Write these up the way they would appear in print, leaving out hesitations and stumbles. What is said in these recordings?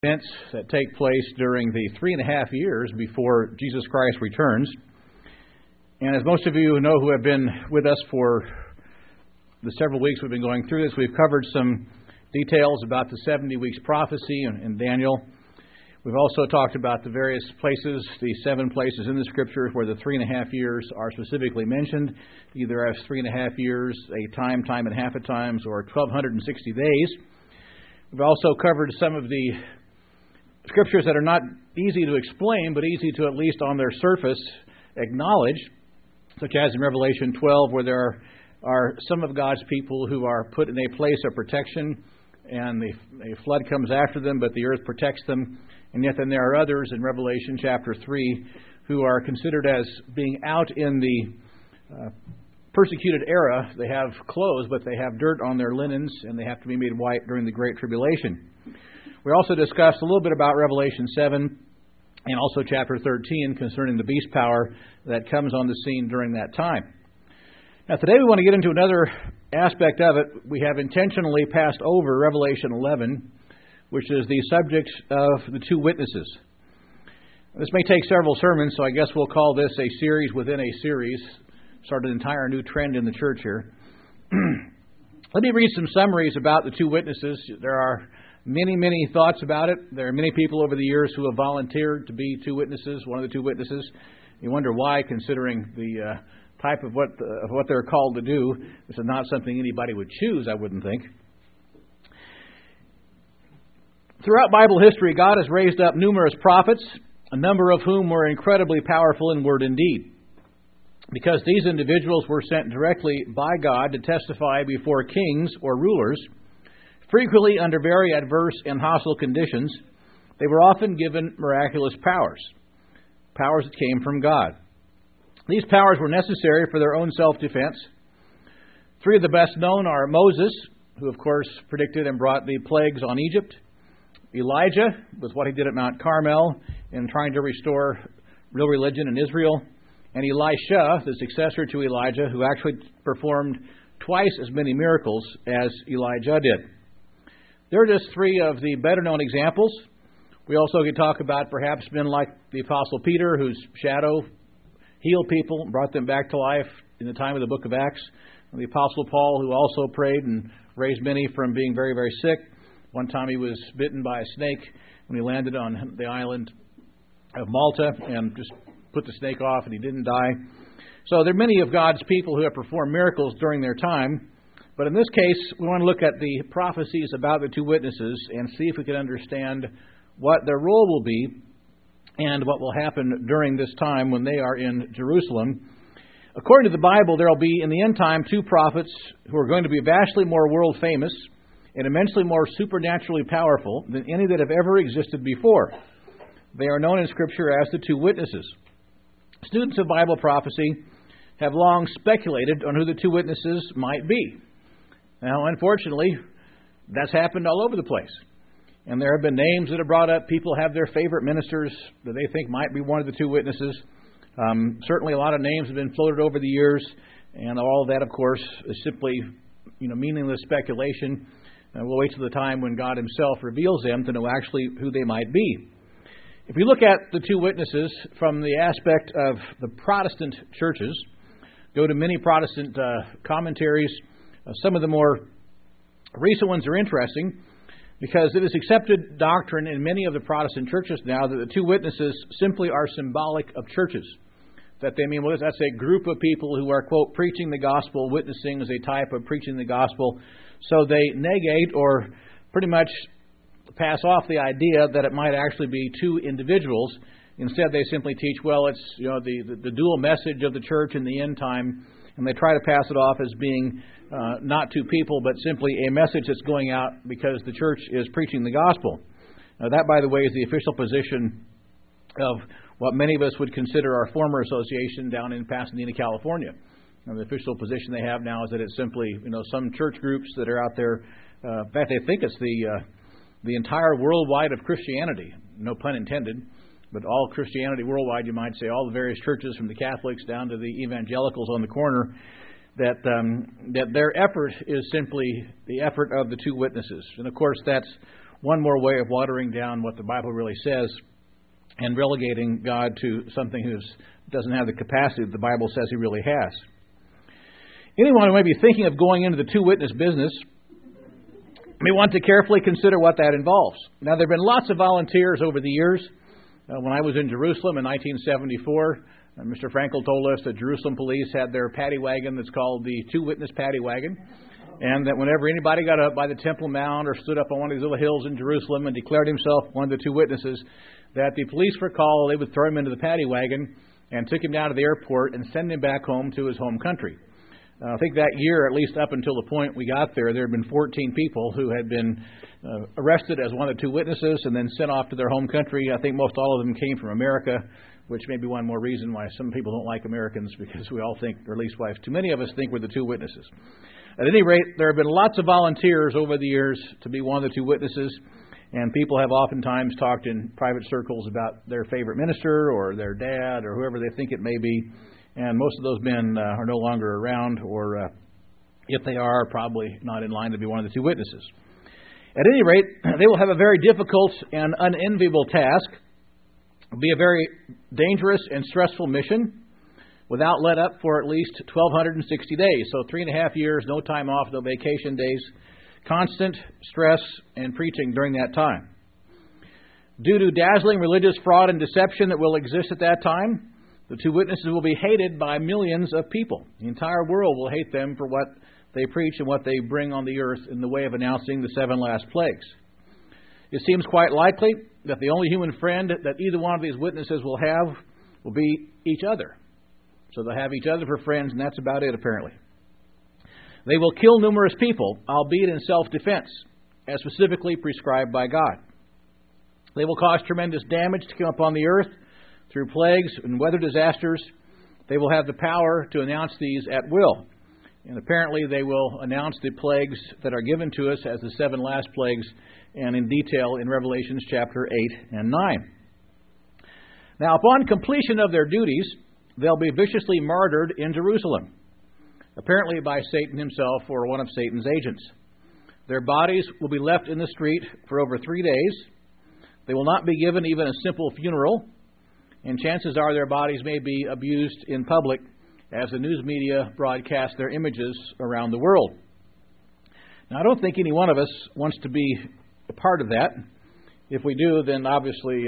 Events that take place during the 3.5 years before Jesus Christ returns. And as most of you know who have been with us for the several weeks we've been going through this, we've covered some details about the 70 weeks prophecy in Daniel. We've also talked about the various places, the 7 places in the Scriptures where the 3.5 years are specifically mentioned, either as 3.5 years, a time and half at times, or 1,260 days. We've also covered some of the Scriptures that are not easy to explain, but easy to, at least on their surface, acknowledge, such as in Revelation 12, where there are some of God's people who are put in a place of protection, and a flood comes after them, but the earth protects them. And yet then there are others in Revelation chapter 3 who are considered as being out in the persecuted era. They have clothes, but they have dirt on their linens, and they have to be made white during the Great Tribulation. We also discussed a little bit about Revelation 7 and also chapter 13 concerning the beast power that comes on the scene during that time. Now today we want to get into another aspect of it. We have intentionally passed over Revelation 11, which is the subject of the 2 witnesses. This may take several sermons, so I guess we'll call this a series within a series. Start an entire new trend in the church here. Let me read some summaries about the 2 witnesses. There are many thoughts about it. There are many people over the years who have volunteered to be 2 witnesses, one of the 2 witnesses. You wonder why, considering the type of what they're called to do. This is not something anybody would choose, I wouldn't think. Throughout Bible history, God has raised up numerous prophets, a number of whom were incredibly powerful in word and deed. Because these individuals were sent directly by God to testify before kings or rulers, frequently under very adverse and hostile conditions, they were often given miraculous powers that came from God. These powers were necessary for their own self-defense. 3 of the best known are Moses, who of course predicted and brought the plagues on Egypt; Elijah, with what he did at Mount Carmel in trying to restore real religion in Israel; and Elisha, the successor to Elijah, who actually performed twice as many miracles as Elijah did. There are just 3 of the better-known examples. We also could talk about perhaps men like the Apostle Peter, whose shadow healed people, brought them back to life in the time of the book of Acts. And the Apostle Paul, who also prayed and raised many from being very sick. One time he was bitten by a snake when he landed on the island of Malta and just put the snake off, and he didn't die. So there are many of God's people who have performed miracles during their time. But in this case, we want to look at the prophecies about the 2 witnesses and see if we can understand what their role will be and what will happen during this time when they are in Jerusalem. According to the Bible, there will be in the end time 2 prophets who are going to be vastly more world famous and immensely more supernaturally powerful than any that have ever existed before. They are known in Scripture as the 2 witnesses. Students of Bible prophecy have long speculated on who the 2 witnesses might be. Now, unfortunately, that's happened all over the place. And there have been names that are brought up. People have their favorite ministers that they think might be one of the 2 witnesses. Certainly a lot of names have been floated over the years. And all of that, of course, is simply meaningless speculation. We'll wait till the time when God Himself reveals them to know actually who they might be. If we look at the 2 witnesses from the aspect of the Protestant churches, go to many Protestant commentaries. Some of the more recent ones are interesting because it is accepted doctrine in many of the Protestant churches now that the 2 witnesses simply are symbolic of churches. That they mean, well, that's a group of people who are, quote, preaching the gospel, witnessing as a type of preaching the gospel. So they negate or pretty much pass off the idea that it might actually be 2 individuals. Instead, they simply teach, well, it's the dual message of the church in the end time, and they try to pass it off as being not 2 people, but simply a message that's going out because the church is preaching the gospel. Now, that, by the way, is the official position of what many of us would consider our former association down in Pasadena, California. And the official position they have now is that it's simply some church groups that are out there. In fact, they think it's the entire worldwide of Christianity, no pun intended, but all Christianity worldwide, you might say, all the various churches from the Catholics down to the evangelicals on the corner, that their effort is simply the effort of the 2 witnesses. And of course, that's one more way of watering down what the Bible really says and relegating God to something who doesn't have the capacity that the Bible says He really has. Anyone who may be thinking of going into the two-witness business may want to carefully consider what that involves. Now, there have been lots of volunteers over the years. When I was in Jerusalem in 1974, Mr. Frankel told us that Jerusalem police had their paddy wagon that's called the two-witness paddy wagon, and that whenever anybody got up by the Temple Mount or stood up on one of these little hills in Jerusalem and declared himself one of the two witnesses, that the police were called, they would throw him into the paddy wagon and took him down to the airport and send him back home to his home country. I think that year, at least up until the point we got there had been 14 people who had been arrested as one of the two witnesses and then sent off to their home country. I think most all of them came from America, which may be one more reason why some people don't like Americans, because we all think, or at least why too many of us think we're the two witnesses. At any rate, there have been lots of volunteers over the years to be one of the two witnesses, and people have oftentimes talked in private circles about their favorite minister or their dad or whoever they think it may be. And most of those men are no longer around, or if they are, probably not in line to be one of the two witnesses. At any rate, they will have a very difficult and unenviable task. It will be a very dangerous and stressful mission without let up for at least 1,260 days. So 3.5 years, no time off, no vacation days, constant stress and preaching during that time. Due to dazzling religious fraud and deception that will exist at that time, the two witnesses will be hated by millions of people. The entire world will hate them for what they preach and what they bring on the earth in the way of announcing the 7 last plagues. It seems quite likely that the only human friend that either one of these witnesses will have will be each other. So they'll have each other for friends, and that's about it, apparently. They will kill numerous people, albeit in self-defense, as specifically prescribed by God. They will cause tremendous damage to come upon the earth through plagues and weather disasters. They will have the power to announce these at will. And apparently they will announce the plagues that are given to us as the 7 last plagues, and in detail in Revelations chapter 8 and 9. Now, upon completion of their duties, they'll be viciously martyred in Jerusalem, apparently by Satan himself or one of Satan's agents. Their bodies will be left in the street for over 3 days. They will not be given even a simple funeral, and chances are their bodies may be abused in public as the news media broadcast their images around the world. Now, I don't think any one of us wants to be a part of that. If we do, then obviously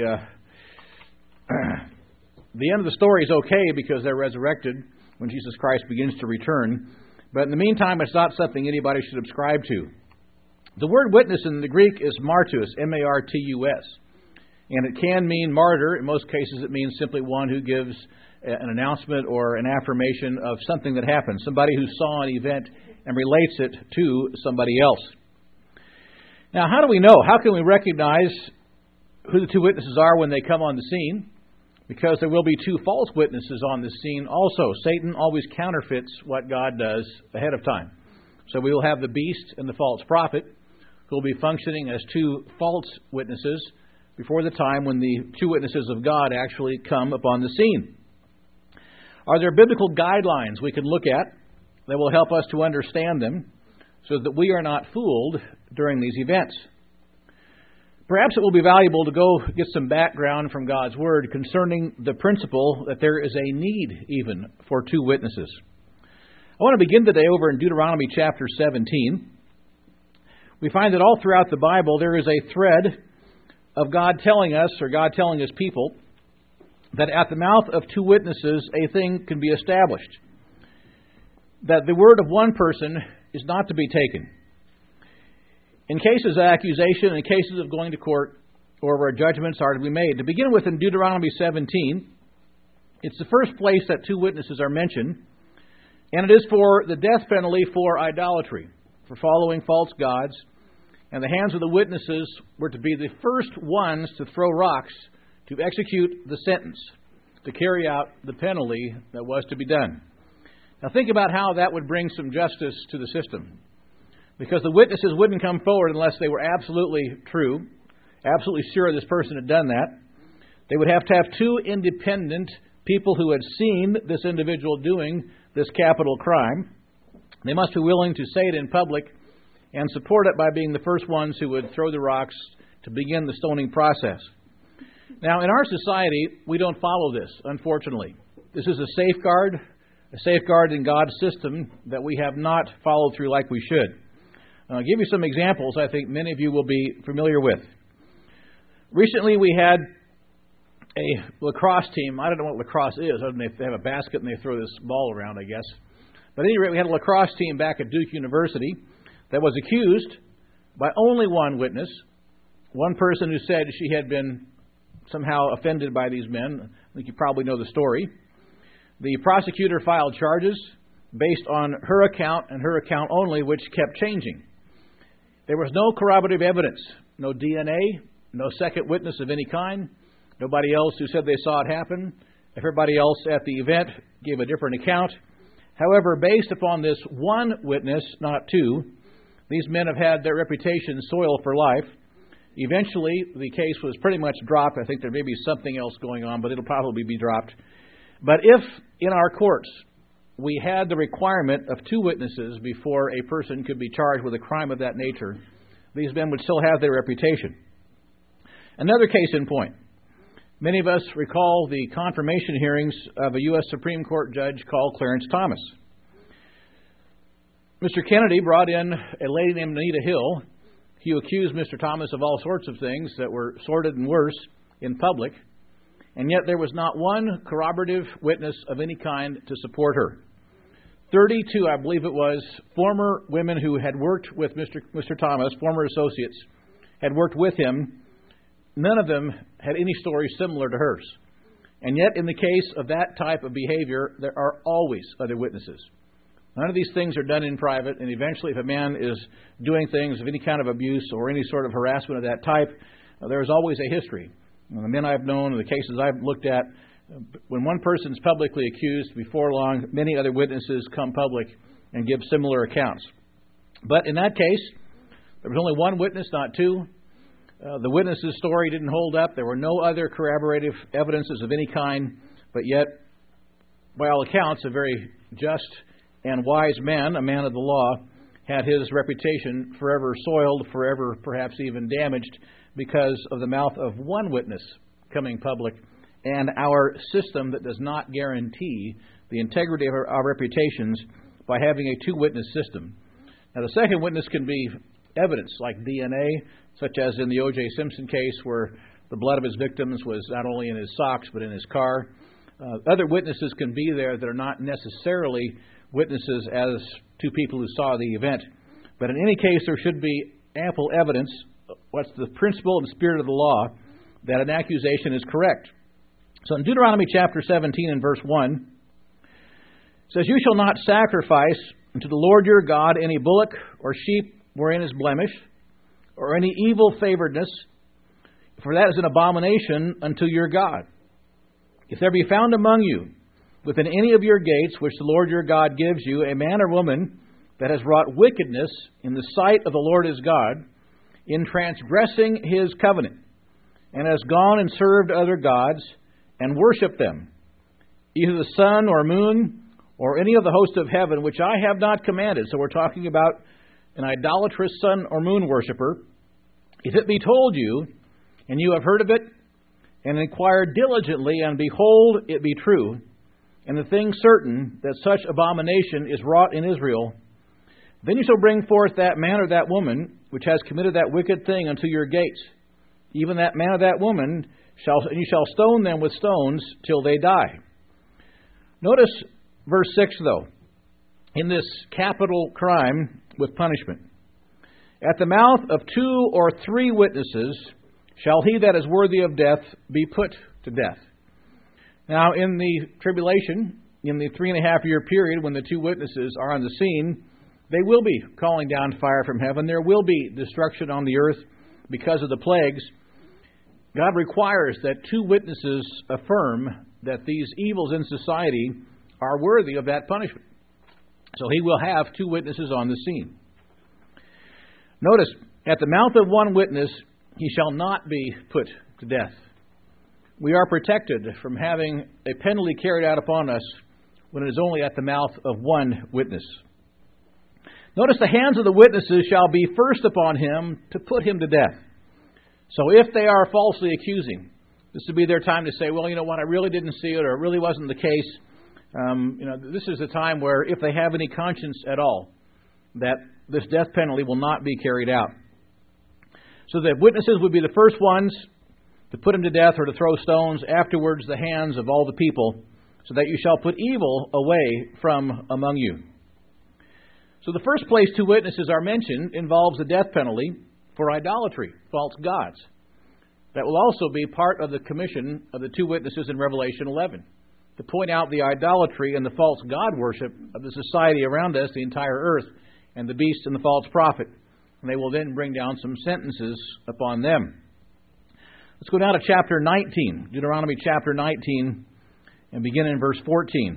the end of the story is okay because they're resurrected when Jesus Christ begins to return. But in the meantime, it's not something anybody should subscribe to. The word witness in the Greek is martus, M-A-R-T-U-S. And it can mean martyr. In most cases, it means simply one who gives an announcement or an affirmation of something that happened. Somebody who saw an event and relates it to somebody else. Now, how do we know? How can we recognize who the two witnesses are when they come on the scene? Because there will be 2 false witnesses on the scene also. Satan always counterfeits what God does ahead of time. So we will have the beast and the false prophet who will be functioning as 2 false witnesses before the time when the 2 witnesses of God actually come upon the scene. Are there biblical guidelines we can look at that will help us to understand them so that we are not fooled during these events? Perhaps it will be valuable to go get some background from God's Word concerning the principle that there is a need even for 2 witnesses. I want to begin today over in Deuteronomy chapter 17. We find that all throughout the Bible there is a thread of God telling us, or God telling His people, that at the mouth of 2 witnesses a thing can be established. That the word of one person is not to be taken. In cases of accusation, in cases of going to court, or where judgments are to be made. To begin with, in Deuteronomy 17, it's the first place that 2 witnesses are mentioned, and it is for the death penalty for idolatry, for following false gods. And the hands of the witnesses were to be the first ones to throw rocks to execute the sentence, to carry out the penalty that was to be done. Now think about how that would bring some justice to the system. Because the witnesses wouldn't come forward unless they were absolutely true, absolutely sure this person had done that. They would have to have 2 independent people who had seen this individual doing this capital crime. They must be willing to say it in public and support it by being the first ones who would throw the rocks to begin the stoning process. Now, in our society, we don't follow this, unfortunately. This is a safeguard in God's system that we have not followed through like we should. I'll give you some examples I think many of you will be familiar with. Recently, we had a lacrosse team. I don't know what lacrosse is, other than they have a basket and they throw this ball around, I guess. But at any rate, we had a lacrosse team back at Duke University that was accused by only one witness, one person who said she had been somehow offended by these men. I think you probably know the story. The prosecutor filed charges based on her account and her account only, which kept changing. There was no corroborative evidence, no DNA, no second witness of any kind, nobody else who said they saw it happen. Everybody else at the event gave a different account. However, based upon this one witness, not two, these men have had their reputation soiled for life. Eventually, the case was pretty much dropped. I think there may be something else going on, but it'll probably be dropped. But if in our courts we had the requirement of two witnesses before a person could be charged with a crime of that nature, these men would still have their reputation. Another case in point. Many of us recall the confirmation hearings of a U.S. Supreme Court judge called Clarence Thomas. Mr. Kennedy brought in a lady named Anita Hill. He accused Mr. Thomas of all sorts of things that were sordid and worse in public, and yet there was not one corroborative witness of any kind to support her. 32, I believe it was, former women who had worked with Mr. Thomas, former associates, had worked with him. None of them had any story similar to hers. And yet, in the case of that type of behavior, there are always other witnesses. None of these things are done in private, and eventually if a man is doing things of any kind of abuse or any sort of harassment of that type, there is always a history. The men I've known, and the cases I've looked at, when one person is publicly accused, before long, many other witnesses come public and give similar accounts. But in that case, there was only one witness, not two. The witness's story didn't hold up. There were no other corroborative evidences of any kind, but yet, by all accounts, a very just and wise man, a man of the law, had his reputation forever soiled, forever perhaps even damaged, because of the mouth of one witness coming public, and our system that does not guarantee the integrity of our reputations by having a two-witness system. Now, the second witness can be evidence, like DNA, such as in the O.J. Simpson case, where the blood of his victims was not only in his socks, but in his car. Other witnesses can be there that are not necessarily witnesses as two people who saw the event. But in any case, there should be ample evidence, what's the principle and spirit of the law, that an accusation is correct. So in Deuteronomy chapter 17 and verse 1, it says, "You shall not sacrifice unto the Lord your God any bullock or sheep wherein is blemish, or any evil favoredness, for that is an abomination unto your God. If there be found among you, within any of your gates which the Lord your God gives you, a man or woman that has wrought wickedness in the sight of the Lord his God, in transgressing his covenant, and has gone and served other gods, and worshipped them, either the sun or moon, or any of the host of heaven, which I have not commanded." So we're talking about an idolatrous sun or moon worshiper. "If it be told you, and you have heard of it, and inquired diligently, and behold, it be true, and the thing certain, that such abomination is wrought in Israel, then you shall bring forth that man or that woman, which has committed that wicked thing unto your gates. Even that man or that woman, and you shall stone them with stones till they die." Notice verse 6, though, in this capital crime with punishment. "At the mouth of 2 or 3 witnesses shall he that is worthy of death be put to death." Now, in the tribulation, in the 3.5-year period when the 2 witnesses are on the scene, they will be calling down fire from heaven. There will be destruction on the earth because of the plagues. God requires that 2 witnesses affirm that these evils in society are worthy of that punishment. So he will have 2 witnesses on the scene. Notice, at the mouth of 1 witness, he shall not be put to death. We are protected from having a penalty carried out upon us when it is only at the mouth of 1 witness. Notice, the hands of the witnesses shall be first upon him to put him to death. So if they are falsely accusing, this would be their time to say, well, you know what, I really didn't see it, or it really wasn't the case. This is a time where, if they have any conscience at all, that this death penalty will not be carried out. So the witnesses would be the first ones to put him to death or to throw stones, afterwards the hands of all the people, so that you shall put evil away from among you. So the first place two witnesses are mentioned involves the death penalty for idolatry, false gods. That will also be part of the commission of the two witnesses in Revelation 11, to point out the idolatry and the false god worship of the society around us, the entire earth, and the beast and the false prophet. And they will then bring down some sentences upon them. Let's go down to chapter 19, Deuteronomy chapter 19, and begin in verse 14.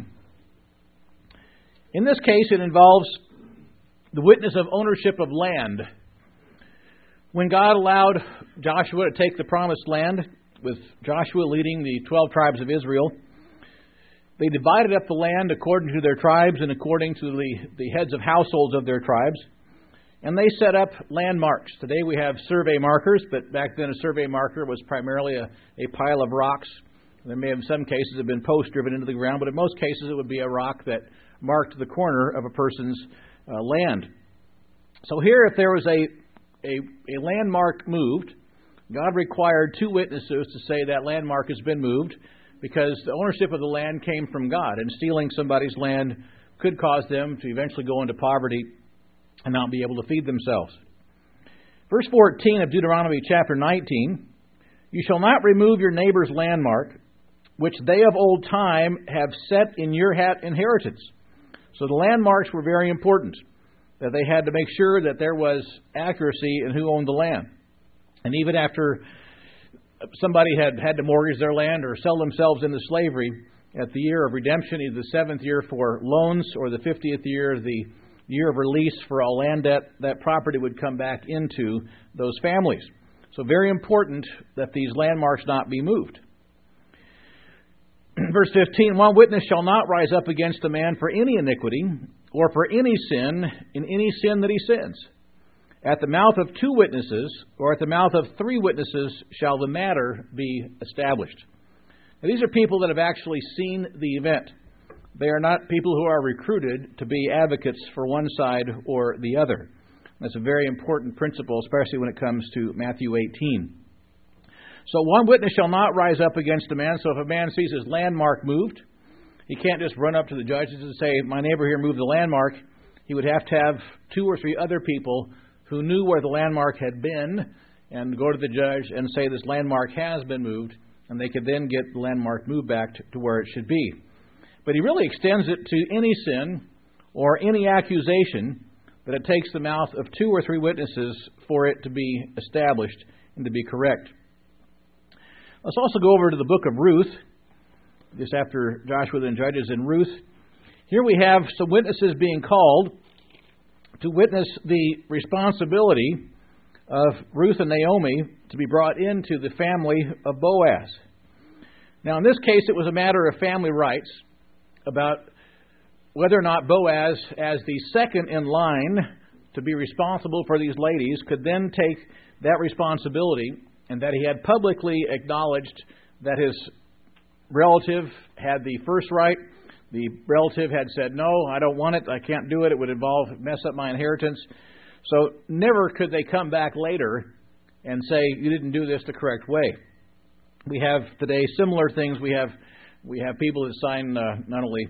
In this case, it involves the witness of ownership of land. When God allowed Joshua to take the promised land, with Joshua leading the 12 tribes of Israel, they divided up the land according to their tribes and according to the heads of households of their tribes. And they set up landmarks. Today we have survey markers, but back then a survey marker was primarily a pile of rocks. There may have, in some cases, have been posts driven into the ground, but in most cases it would be a rock that marked the corner of a person's land. So here, if there was a landmark moved, God required two witnesses to say that landmark has been moved, because the ownership of the land came from God, and stealing somebody's land could cause them to eventually go into poverty and not be able to feed themselves. Verse 14 of Deuteronomy chapter 19, you shall not remove your neighbor's landmark, which they of old time have set in your inheritance. So the landmarks were very important, that they had to make sure that there was accuracy in who owned the land. And even after somebody had to mortgage their land or sell themselves into slavery, at the year of redemption, either the 7th year for loans or the 50th year, the year of release for all land debt, that property would come back into those families. So very important that these landmarks not be moved. Verse 15, one witness shall not rise up against a man for any iniquity or for any sin in any sin that he sins. At the mouth of two witnesses or at the mouth of three witnesses shall the matter be established. Now, these are people that have actually seen the event. They are not people who are recruited to be advocates for one side or the other. That's a very important principle, especially when it comes to Matthew 18. So one witness shall not rise up against a man. So if a man sees his landmark moved, he can't just run up to the judges and say, my neighbor here moved the landmark. He would have to have two or three other people who knew where the landmark had been and go to the judge and say this landmark has been moved, and they could then get the landmark moved back to where it should be. But he really extends it to any sin or any accusation that it takes the mouth of two or three witnesses for it to be established and to be correct. Let's also go over to the book of Ruth, just after Joshua and Judges in Ruth. Here we have some witnesses being called to witness the responsibility of Ruth and Naomi to be brought into the family of Boaz. Now, in this case, it was a matter of family rights, about whether or not Boaz, as the second in line to be responsible for these ladies, could then take that responsibility, and that he had publicly acknowledged that his relative had the first right. The relative had said, no, I don't want it, I can't do it, it would mess up my inheritance. So never could they come back later and say, you didn't do this the correct way. We have today similar things. We have people that sign not only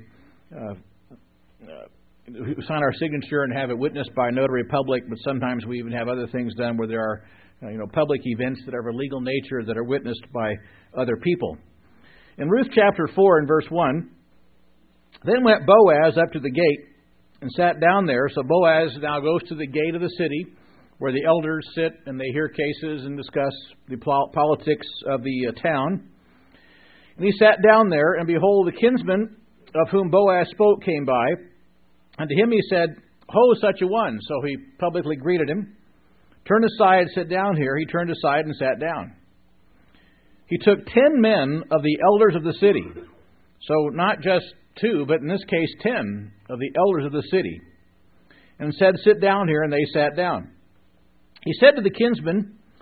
who sign our signature and have it witnessed by a notary public, but sometimes we even have other things done where there are public events that are of a legal nature that are witnessed by other people. In Ruth chapter 4 and verse 1, then went Boaz up to the gate and sat down there. So Boaz now goes to the gate of the city where the elders sit and they hear cases and discuss the politics of the town. And he sat down there, and behold, the kinsman of whom Boaz spoke came by. And to him he said, Ho, such a one. So he publicly greeted him. Turn aside, sit down here. He turned aside and sat down. He took 10 men of the elders of the city. So not just 2, but in this case 10 of the elders of the city. And said, Sit down here, and they sat down. He said to the kinsman,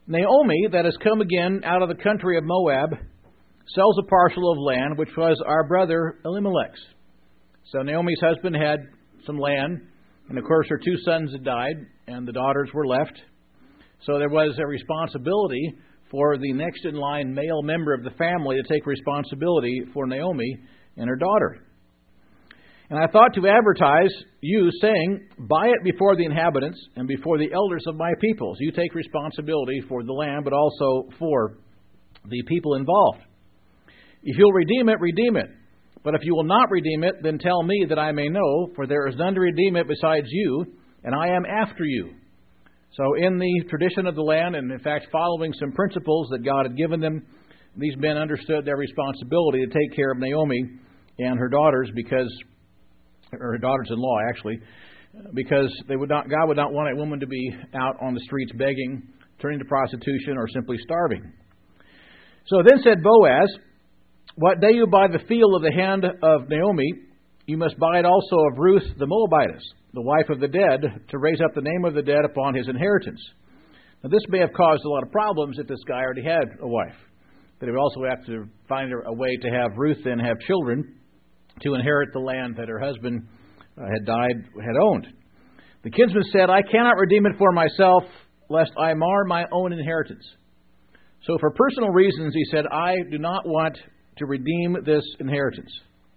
Naomi, that has come again out of the country of Moab, sells a parcel of land which was our brother Elimelech's. So Naomi's husband had some land, and of course her two sons had died, and the daughters were left. So there was a responsibility for the next in line male member of the family to take responsibility for Naomi and her daughter. And I thought to advertise you, saying, buy it before the inhabitants and before the elders of my peoples. You take responsibility for the land, but also for the people involved. If you'll redeem it, redeem it. But if you will not redeem it, then tell me that I may know, for there is none to redeem it besides you, and I am after you. So in the tradition of the land, and in fact following some principles that God had given them, these men understood their responsibility to take care of Naomi and her daughters, or her daughters-in-law actually, because God would not want a woman to be out on the streets begging, turning to prostitution, or simply starving. So then said Boaz, what day you buy the field of the hand of Naomi, you must buy it also of Ruth the Moabitess, the wife of the dead, to raise up the name of the dead upon his inheritance. Now this may have caused a lot of problems if this guy already had a wife. But he would also have to find a way to have Ruth then have children to inherit the land that her husband had owned. The kinsman said, I cannot redeem it for myself, lest I mar my own inheritance. So for personal reasons, he said, I do not want to redeem this inheritance.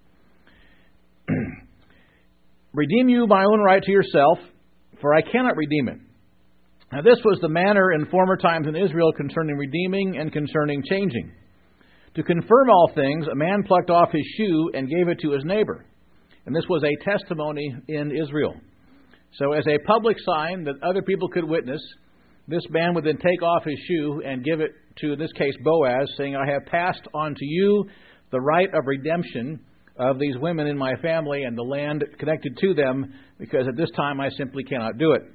Redeem you my own right to yourself, for I cannot redeem it. Now this was the manner in former times in Israel concerning redeeming and concerning changing. To confirm all things, a man plucked off his shoe and gave it to his neighbor. And this was a testimony in Israel. So as a public sign that other people could witness, this man would then take off his shoe and give it to, in this case, Boaz, saying, I have passed on to you the right of redemption of these women in my family and the land connected to them, because at this time I simply cannot do it.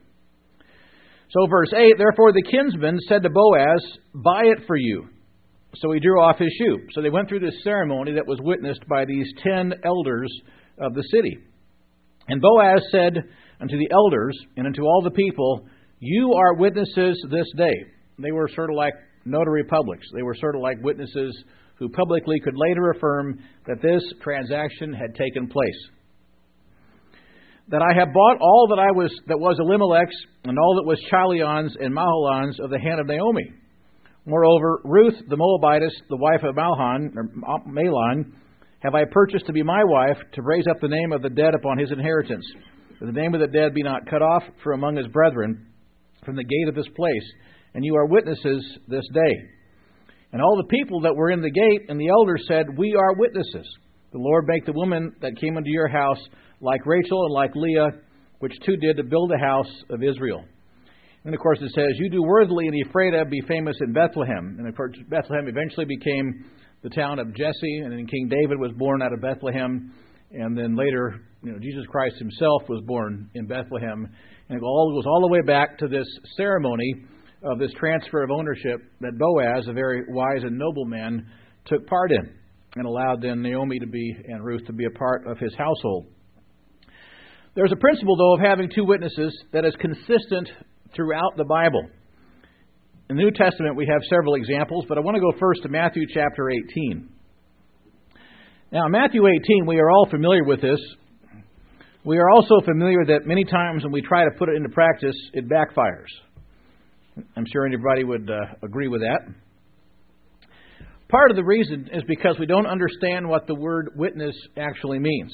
So verse 8, therefore the kinsman said to Boaz, buy it for you. So he drew off his shoe. So they went through this ceremony that was witnessed by these 10 elders of the city. And Boaz said unto the elders and unto all the people, you are witnesses this day. They were sort of like notary publics. They were sort of like witnesses who publicly could later affirm that this transaction had taken place. That I have bought all that was Elimelech's, and all that was Chilion's and Mahlon's of the hand of Naomi. Moreover, Ruth the Moabitess, the wife of Mahlon, have I purchased to be my wife, to raise up the name of the dead upon his inheritance, that the name of the dead be not cut off from among his brethren, from the gate of this place. And you are witnesses this day. And all the people that were in the gate and the elders said, we are witnesses. The Lord make the woman that came into your house like Rachel and like Leah, which two did to build the house of Israel. And of course it says, you do worthily in Ephrathah, be famous in Bethlehem. And of course Bethlehem eventually became the town of Jesse, and then King David was born out of Bethlehem. And then later, Jesus Christ himself was born in Bethlehem. And it goes all the way back to this ceremony of this transfer of ownership that Boaz, a very wise and noble man, took part in, and allowed then Naomi and Ruth to be a part of his household. There's a principle, though, of having two witnesses that is consistent throughout the Bible. In the New Testament, we have several examples, but I want to go first to Matthew chapter 18. Now, in Matthew 18, we are all familiar with this. We are also familiar that many times when we try to put it into practice, it backfires. I'm sure anybody would agree with that. Part of the reason is because we don't understand what the word witness actually means.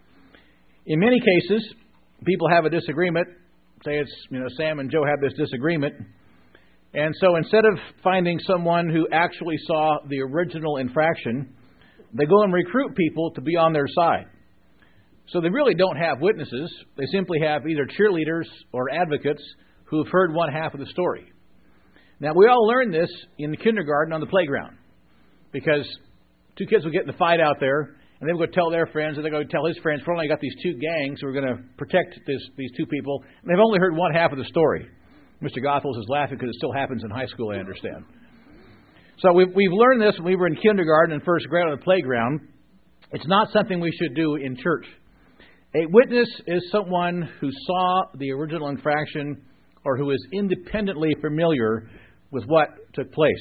In many cases, people have a disagreement. Say it's, Sam and Joe have this disagreement. And so instead of finding someone who actually saw the original infraction, they go and recruit people to be on their side. So they really don't have witnesses. They simply have either cheerleaders or advocates who have heard one half of the story. Now, we all learned this in the kindergarten on the playground, because two kids will get in a fight out there, and they will go tell their friends, and they're going to tell his friends, finally I got these two gangs who are going to protect these two people, and they've only heard one half of the story. Mr. Goethals is laughing because it still happens in high school, I understand. So we've learned this when we were in kindergarten and first grade on the playground. It's not something we should do in church. A witness is someone who saw the original infraction or who is independently familiar with what took place.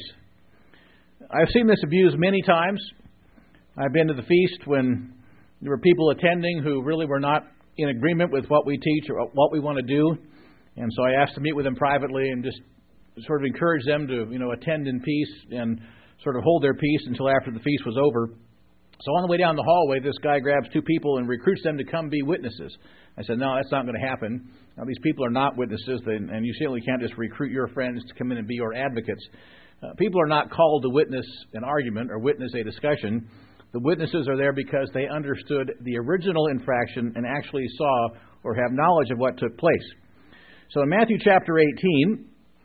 I've seen this abused many times. I've been to the feast when there were people attending who really were not in agreement with what we teach or what we want to do. And so I asked to meet with them privately and just sort of encourage them to, attend in peace and sort of hold their peace until after the feast was over. So on the way down the hallway, this guy grabs two people and recruits them to come be witnesses. I said, no, that's not going to happen. Now, these people are not witnesses, and you certainly can't just recruit your friends to come in and be your advocates. People are not called to witness an argument or witness a discussion. The witnesses are there because they understood the original infraction and actually saw or have knowledge of what took place. So in Matthew chapter 18,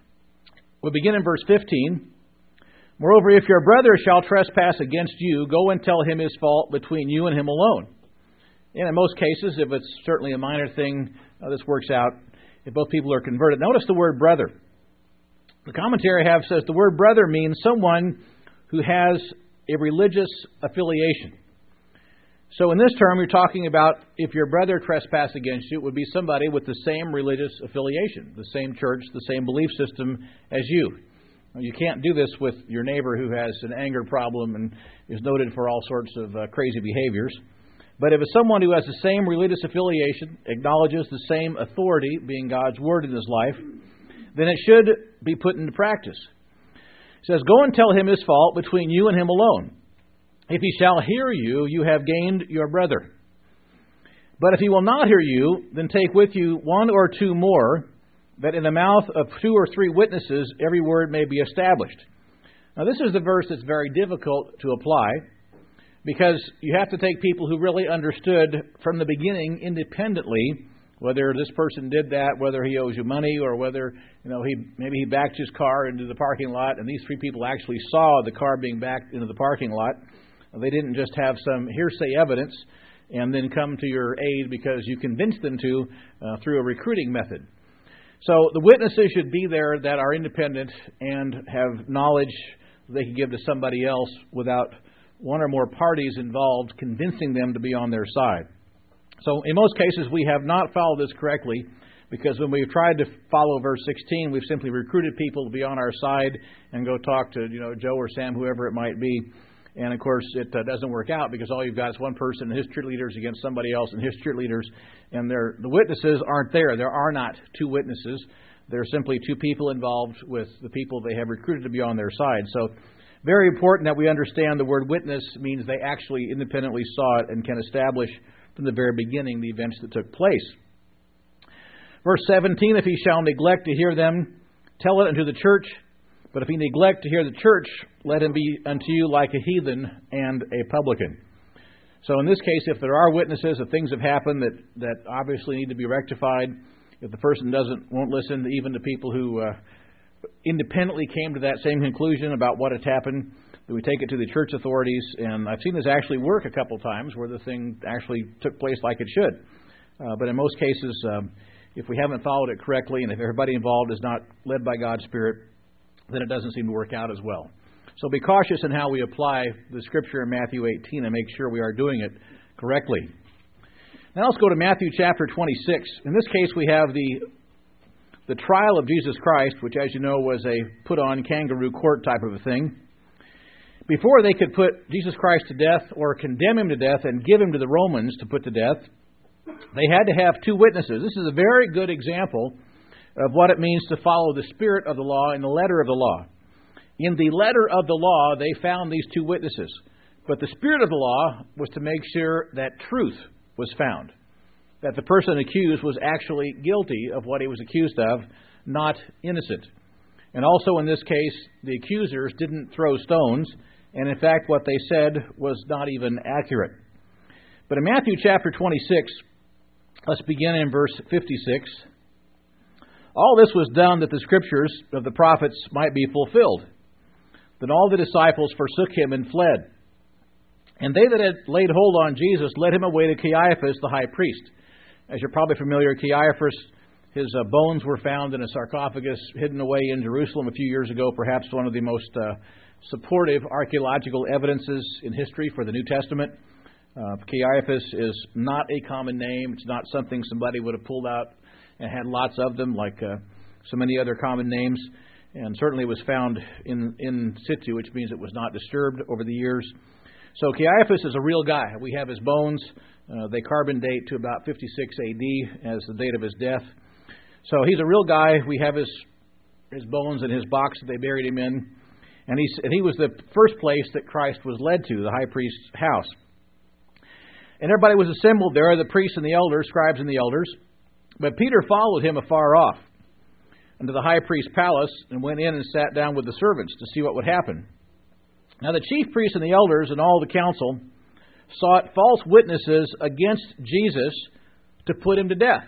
we'll begin in verse 15. Moreover, if your brother shall trespass against you, go and tell him his fault between you and him alone. And in most cases, if it's certainly a minor thing, this works out if both people are converted. Notice the word brother. The commentary I have says the word brother means someone who has a religious affiliation. So in this term, you're talking about if your brother trespass against you, it would be somebody with the same religious affiliation, the same church, the same belief system as you. You can't do this with your neighbor who has an anger problem and is noted for all sorts of crazy behaviors. But if it's someone who has the same religious affiliation, acknowledges the same authority, being God's Word in his life, then it should be put into practice. It says, go and tell him his fault between you and him alone. If he shall hear you, you have gained your brother. But if he will not hear you, then take with you one or two more, that in the mouth of two or three witnesses every word may be established. Now this is the verse that's very difficult to apply, because you have to take people who really understood from the beginning independently whether this person did that, whether he owes you money, or whether maybe he backed his car into the parking lot, and these three people actually saw the car being backed into the parking lot. They didn't just have some hearsay evidence and then come to your aid because you convinced them to through a recruiting method. So the witnesses should be there that are independent and have knowledge they can give to somebody else without one or more parties involved convincing them to be on their side. So in most cases, we have not followed this correctly, because when we've tried to follow verse 16, we've simply recruited people to be on our side and go talk to Joe or Sam, whoever it might be. And of course, it doesn't work out, because all you've got is one person and his cheerleaders against somebody else and his cheerleaders, and the witnesses aren't there. There are not two witnesses. There are simply two people involved with the people they have recruited to be on their side. So very important that we understand the word witness means they actually independently saw it and can establish from the very beginning the events that took place. Verse 17, if he shall neglect to hear them, tell it unto the church. But if he neglect to hear the church, let him be unto you like a heathen and a publican. So in this case, if there are witnesses, if things have happened that obviously need to be rectified, if the person won't listen even to people who independently came to that same conclusion about what had happened, then we take it to the church authorities. And I've seen this actually work a couple times where the thing actually took place like it should. But in most cases, if we haven't followed it correctly and if everybody involved is not led by God's Spirit, then it doesn't seem to work out as well. So be cautious in how we apply the Scripture in Matthew 18 and make sure we are doing it correctly. Now let's go to Matthew chapter 26. In this case, we have the trial of Jesus Christ, which, as you know, was a put-on kangaroo court type of a thing. Before they could put Jesus Christ to death or condemn him to death and give him to the Romans to put to death, they had to have two witnesses. This is a very good example of what it means to follow the spirit of the law and the letter of the law. In the letter of the law, they found these two witnesses. But the spirit of the law was to make sure that truth was found, that the person accused was actually guilty of what he was accused of, not innocent. And also in this case, the accusers didn't throw stones, and in fact what they said was not even accurate. But in Matthew chapter 26, let's begin in verse 56. All this was done that the scriptures of the prophets might be fulfilled. Then all the disciples forsook him and fled. And they that had laid hold on Jesus led him away to Caiaphas the high priest. As you're probably familiar, Caiaphas, his bones were found in a sarcophagus hidden away in Jerusalem a few years ago, perhaps one of the most supportive archaeological evidences in history for the New Testament. Caiaphas is not a common name. It's not something somebody would have pulled out and had lots of them like so many other common names. and certainly was found in situ, which means it was not disturbed over the years. So Caiaphas is a real guy. We have his bones. They carbon date to about 56 A.D. as the date of his death. So he's a real guy. We have his bones in his box that they buried him in. And he was the first place that Christ was led to, the high priest's house. And everybody was assembled there, the priests and the elders, scribes and the elders. But Peter followed him afar off into the high priest's palace and went in and sat down with the servants to see what would happen. Now the chief priests and the elders and all the council sought false witnesses against Jesus to put him to death.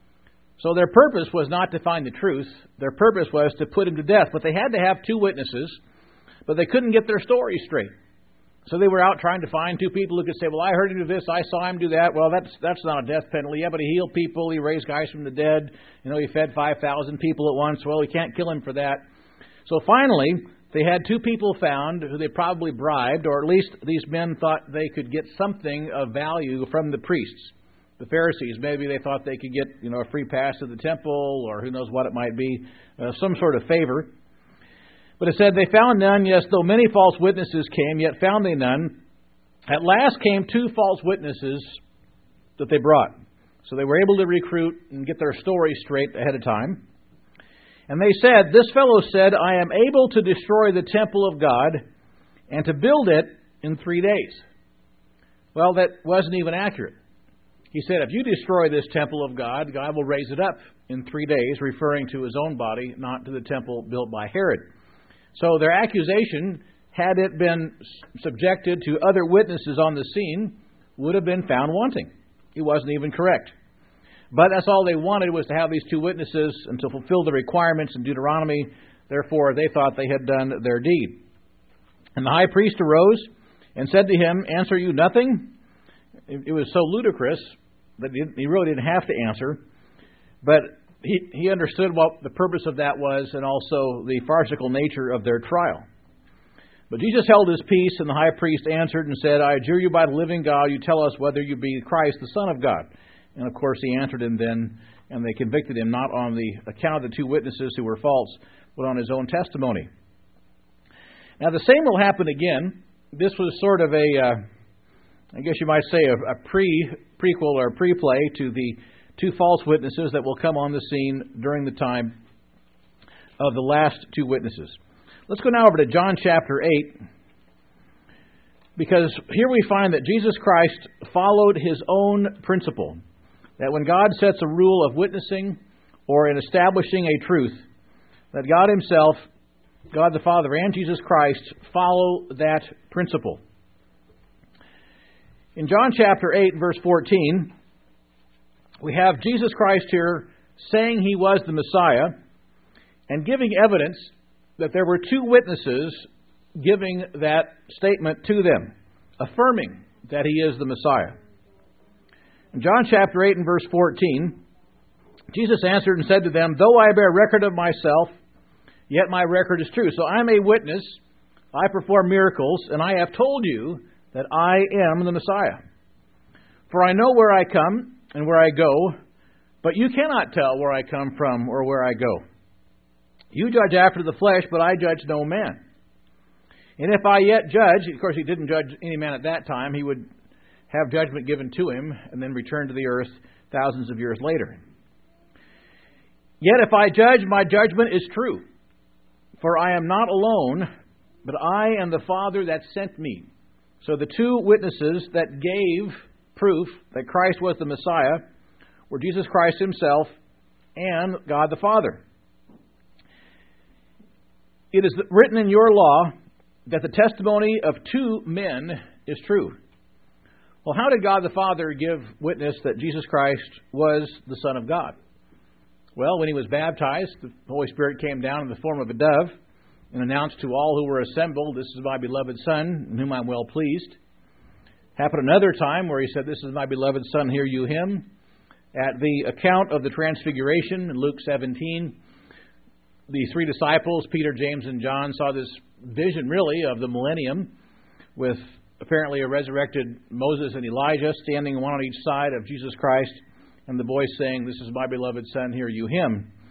So their purpose was not to find the truth. Their purpose was to put him to death. But they had to have two witnesses, but they couldn't get their story straight. So they were out trying to find two people who could say, well, I heard him do this, I saw him do that. Well, that's not a death penalty. Yeah, but he healed people, he raised guys from the dead. He fed 5,000 people at once. Well, we can't kill him for that. So finally, they had two people found who they probably bribed, or at least these men thought they could get something of value from the priests. The Pharisees, maybe they thought they could get a free pass to the temple, or who knows what it might be, some sort of favor. But it said, they found none, yes, though many false witnesses came, yet found they none. At last came two false witnesses that they brought. So they were able to recruit and get their story straight ahead of time. And they said, this fellow said, I am able to destroy the temple of God and to build it in 3 days. Well, that wasn't even accurate. He said, if you destroy this temple of God, God will raise it up in 3 days, referring to his own body, not to the temple built by Herod. So their accusation, had it been subjected to other witnesses on the scene, would have been found wanting. It wasn't even correct. But that's all they wanted, was to have these two witnesses and to fulfill the requirements in Deuteronomy. Therefore, they thought they had done their deed. And the high priest arose and said to him, answer you nothing? It was so ludicrous that he really didn't have to answer. But he understood what the purpose of that was, and also the farcical nature of their trial. But Jesus held his peace, and the high priest answered and said, I adjure you by the living God, you tell us whether you be Christ, the Son of God. And of course he answered him then, and they convicted him not on the account of the two witnesses who were false, but on his own testimony. Now the same will happen again. This was sort of I guess you might say a prequel or pre-play to the two false witnesses that will come on the scene during the time of the last two witnesses. Let's go now over to John chapter 8, because here we find that Jesus Christ followed his own principle, that when God sets a rule of witnessing or in establishing a truth, that God himself, God the Father and Jesus Christ follow that principle. In John chapter 8, verse 14, we have Jesus Christ here saying he was the Messiah and giving evidence that there were two witnesses giving that statement to them, affirming that he is the Messiah. In John chapter 8 and verse 14, Jesus answered and said to them, though I bear record of myself, yet my record is true. So I am a witness, I perform miracles, and I have told you that I am the Messiah. For I know where I come and where I go, but you cannot tell where I come from or where I go. You judge after the flesh, but I judge no man. And if I yet judge, of course he didn't judge any man at that time, he would have judgment given to him and then return to the earth thousands of years later. Yet if I judge, my judgment is true. For I am not alone, but I and the Father that sent me. So the two witnesses that gave proof that Christ was the Messiah were Jesus Christ himself and God the Father. It is written in your law that the testimony of two men is true. Well, how did God the Father give witness that Jesus Christ was the Son of God? Well, when he was baptized, the Holy Spirit came down in the form of a dove and announced to all who were assembled, this is my beloved Son, in whom I'm well pleased. Happened another time where he said, this is my beloved Son, hear you him. At the account of the Transfiguration in Luke 17, the three disciples, Peter, James, and John, saw this vision, really, of the millennium with apparently a resurrected Moses and Elijah standing one on each side of Jesus Christ, and the voice saying, this is my beloved Son, hear you him.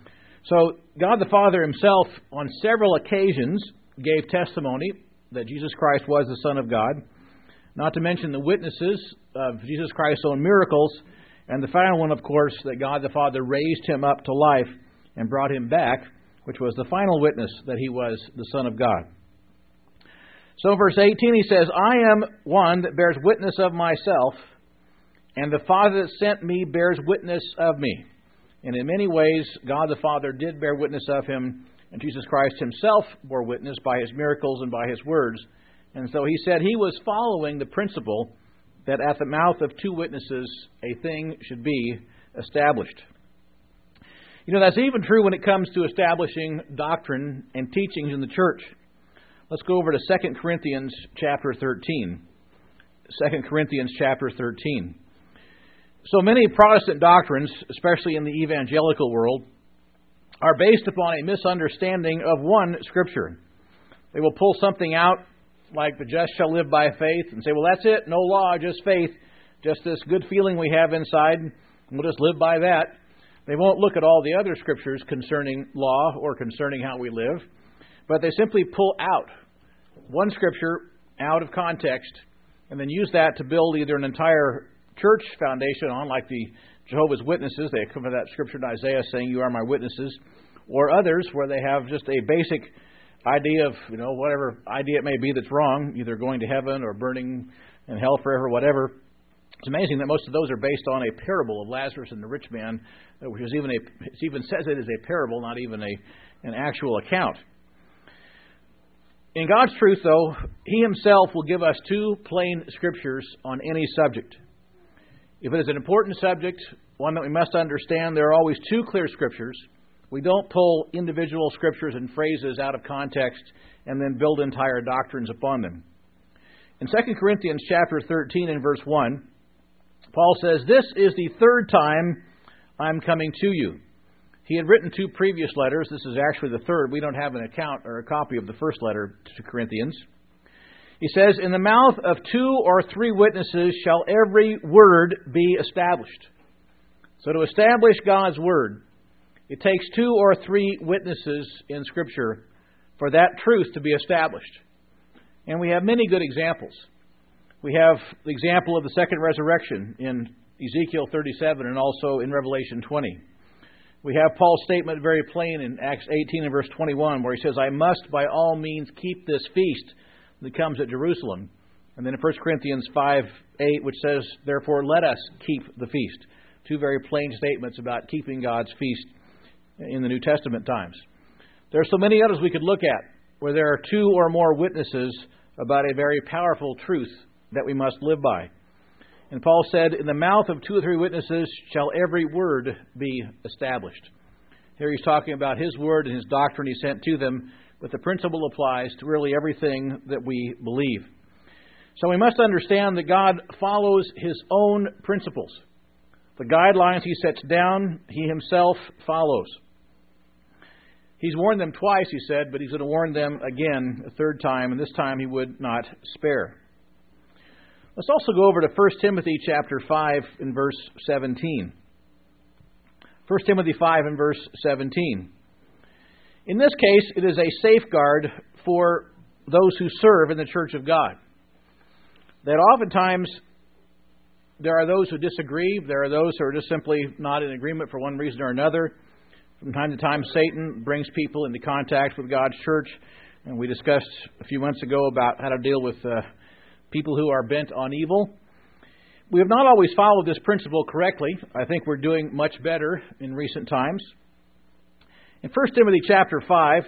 So God the Father himself on several occasions gave testimony that Jesus Christ was the Son of God, not to mention the witnesses of Jesus Christ's own miracles, and the final one, of course, that God the Father raised him up to life and brought him back, which was the final witness that he was the Son of God. So in verse 18 he says, I am one that bears witness of myself, and the Father that sent me bears witness of me. And in many ways, God the Father did bear witness of him, and Jesus Christ himself bore witness by his miracles and by his words. And so he said he was following the principle that at the mouth of two witnesses, a thing should be established. You know, that's even true when it comes to establishing doctrine and teachings in the church. Let's go over to 2 Corinthians chapter 13. 2 Corinthians chapter 13. So many Protestant doctrines, especially in the evangelical world, are based upon a misunderstanding of one Scripture. They will pull something out like the just shall live by faith and say, well, that's it, no law, just faith, just this good feeling we have inside, and we'll just live by that. They won't look at all the other Scriptures concerning law or concerning how we live, but they simply pull out one Scripture out of context and then use that to build either an entire church foundation on, like the Jehovah's Witnesses. They come to that Scripture in Isaiah saying, you are my witnesses, or others where they have just a basic idea of, whatever idea it may be that's wrong, either going to heaven or burning in hell forever, whatever. It's amazing that most of those are based on a parable of Lazarus and the rich man, which is it even says it is a parable, not even an actual account. In God's truth, though, He Himself will give us two plain Scriptures on any subject. If it is an important subject, one that we must understand, there are always two clear Scriptures. We don't pull individual Scriptures and phrases out of context and then build entire doctrines upon them. In 2 Corinthians chapter 13 and verse 1, Paul says, this is the third time I'm coming to you. He had written two previous letters. This is actually the third. We don't have an account or a copy of the first letter to Corinthians. He says, in the mouth of two or three witnesses shall every word be established. So to establish God's word, it takes two or three witnesses in Scripture for that truth to be established. And we have many good examples. We have the example of the second resurrection in Ezekiel 37 and also in Revelation 20. We have Paul's statement very plain in Acts 18 and verse 21, where he says, I must by all means keep this feast that comes at Jerusalem. And then in 1 Corinthians 5:8, which says, therefore let us keep the feast. Two very plain statements about keeping God's feast in the New Testament times. There are so many others we could look at where there are two or more witnesses about a very powerful truth that we must live by. And Paul said, in the mouth of two or three witnesses shall every word be established. Here he's talking about his word and his doctrine he sent to them, but the principle applies to really everything that we believe. So we must understand that God follows His own principles. The guidelines He sets down, He Himself follows. He's warned them twice, he said, but He's going to warn them again a third time, and this time He would not spare. Let's also go over to 1 Timothy chapter 5 and verse 17. 1 Timothy 5 and verse 17. In this case, it is a safeguard for those who serve in the church of God. That oftentimes there are those who disagree. There are those who are just simply not in agreement for one reason or another. From time to time, Satan brings people into contact with God's church. And we discussed a few months ago about how to deal with people who are bent on evil. We have not always followed this principle correctly. I think we're doing much better in recent times. In 1 Timothy chapter 5,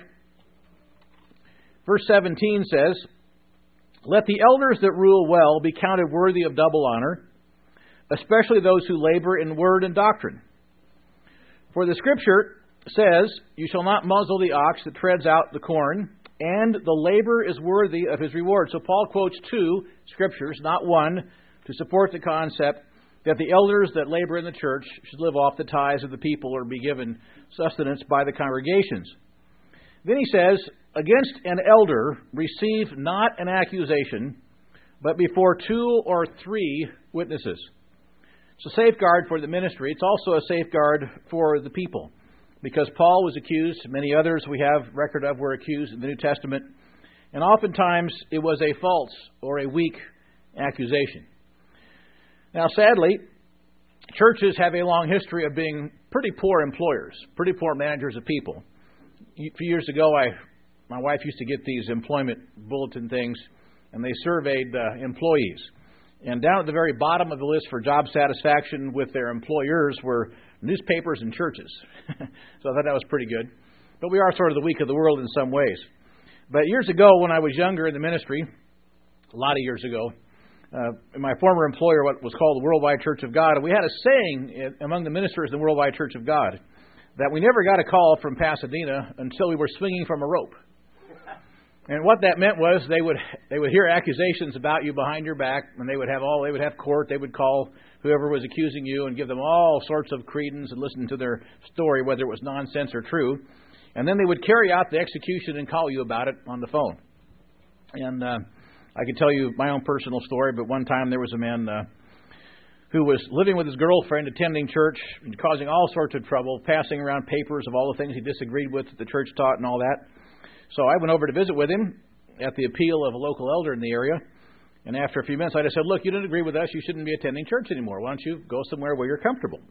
verse 17 says, let the elders that rule well be counted worthy of double honor, especially those who labor in word and doctrine. For the Scripture says, you shall not muzzle the ox that treads out the corn, and the labor is worthy of his reward. So Paul quotes two Scriptures, not one, to support the concept that the elders that labor in the church should live off the tithes of the people or be given sustenance by the congregations. Then he says, against an elder receive not an accusation, but before two or three witnesses. It's a safeguard for the ministry. It's also a safeguard for the people. because Paul was accused. Many others we have record of were accused in the New Testament. And oftentimes it was a false or a weak accusation. Now, sadly, churches have a long history of being pretty poor employers, pretty poor managers of people. A few years ago, my wife used to get these employment bulletin things, and they surveyed employees. And down at the very bottom of the list for job satisfaction with their employers were newspapers and churches. So I thought that was pretty good. But we are sort of the weak of the world in some ways. But years ago, when I was younger in the ministry, a lot of years ago, my former employer, what was called the Worldwide Church of God, and we had a saying among the ministers in the Worldwide Church of God that we never got a call from Pasadena until we were swinging from a rope. And what that meant was they would hear accusations about you behind your back, and they would have court. They would call whoever was accusing you and give them all sorts of credence and listen to their story, whether it was nonsense or true. And then they would carry out the execution and call you about it on the phone. And I could tell you my own personal story, but one time there was a man who was living with his girlfriend, attending church, and causing all sorts of trouble, passing around papers of all the things he disagreed with that the church taught and all that. So I went over to visit with him at the appeal of a local elder in the area. And after a few minutes, I just said, look, you didn't agree with us. You shouldn't be attending church anymore. Why don't you go somewhere where you're comfortable,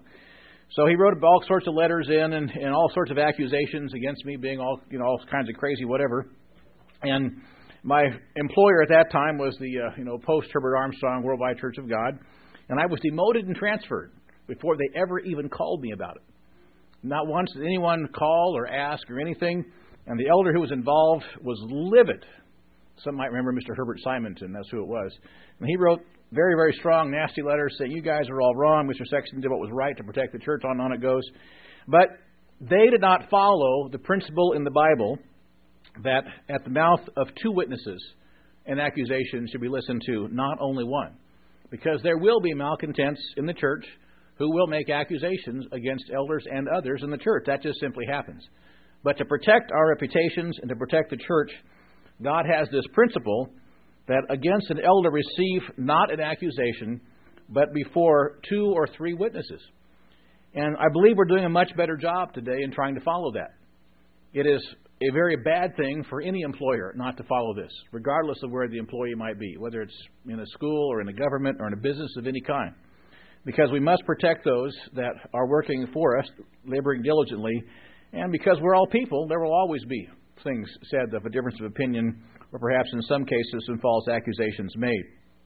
So he wrote all sorts of letters in and all sorts of accusations against me being all kinds of crazy whatever. And my employer at that time was the, post Herbert Armstrong Worldwide Church of God. And I was demoted and transferred before they ever even called me about it. Not once did anyone call or ask or anything. And the elder who was involved was livid. Some might remember Mr. Herbert Simonton. That's who it was. And he wrote very, very strong, nasty letters saying, you guys are all wrong. Mr. Sexton did what was right to protect the church. On it goes. But they did not follow the principle in the Bible that at the mouth of two witnesses an accusation should be listened to, not only one. Because there will be malcontents in the church who will make accusations against elders and others in the church. That just simply happens. But to protect our reputations and to protect the church, God has this principle that against an elder receive not an accusation, but before two or three witnesses. And I believe we're doing a much better job today in trying to follow that. It is a very bad thing for any employer not to follow this, regardless of where the employee might be, whether it's in a school or in a government or in a business of any kind. Because we must protect those that are working for us, laboring diligently. And because we're all people, there will always be things said of a difference of opinion, or perhaps in some cases some false accusations made.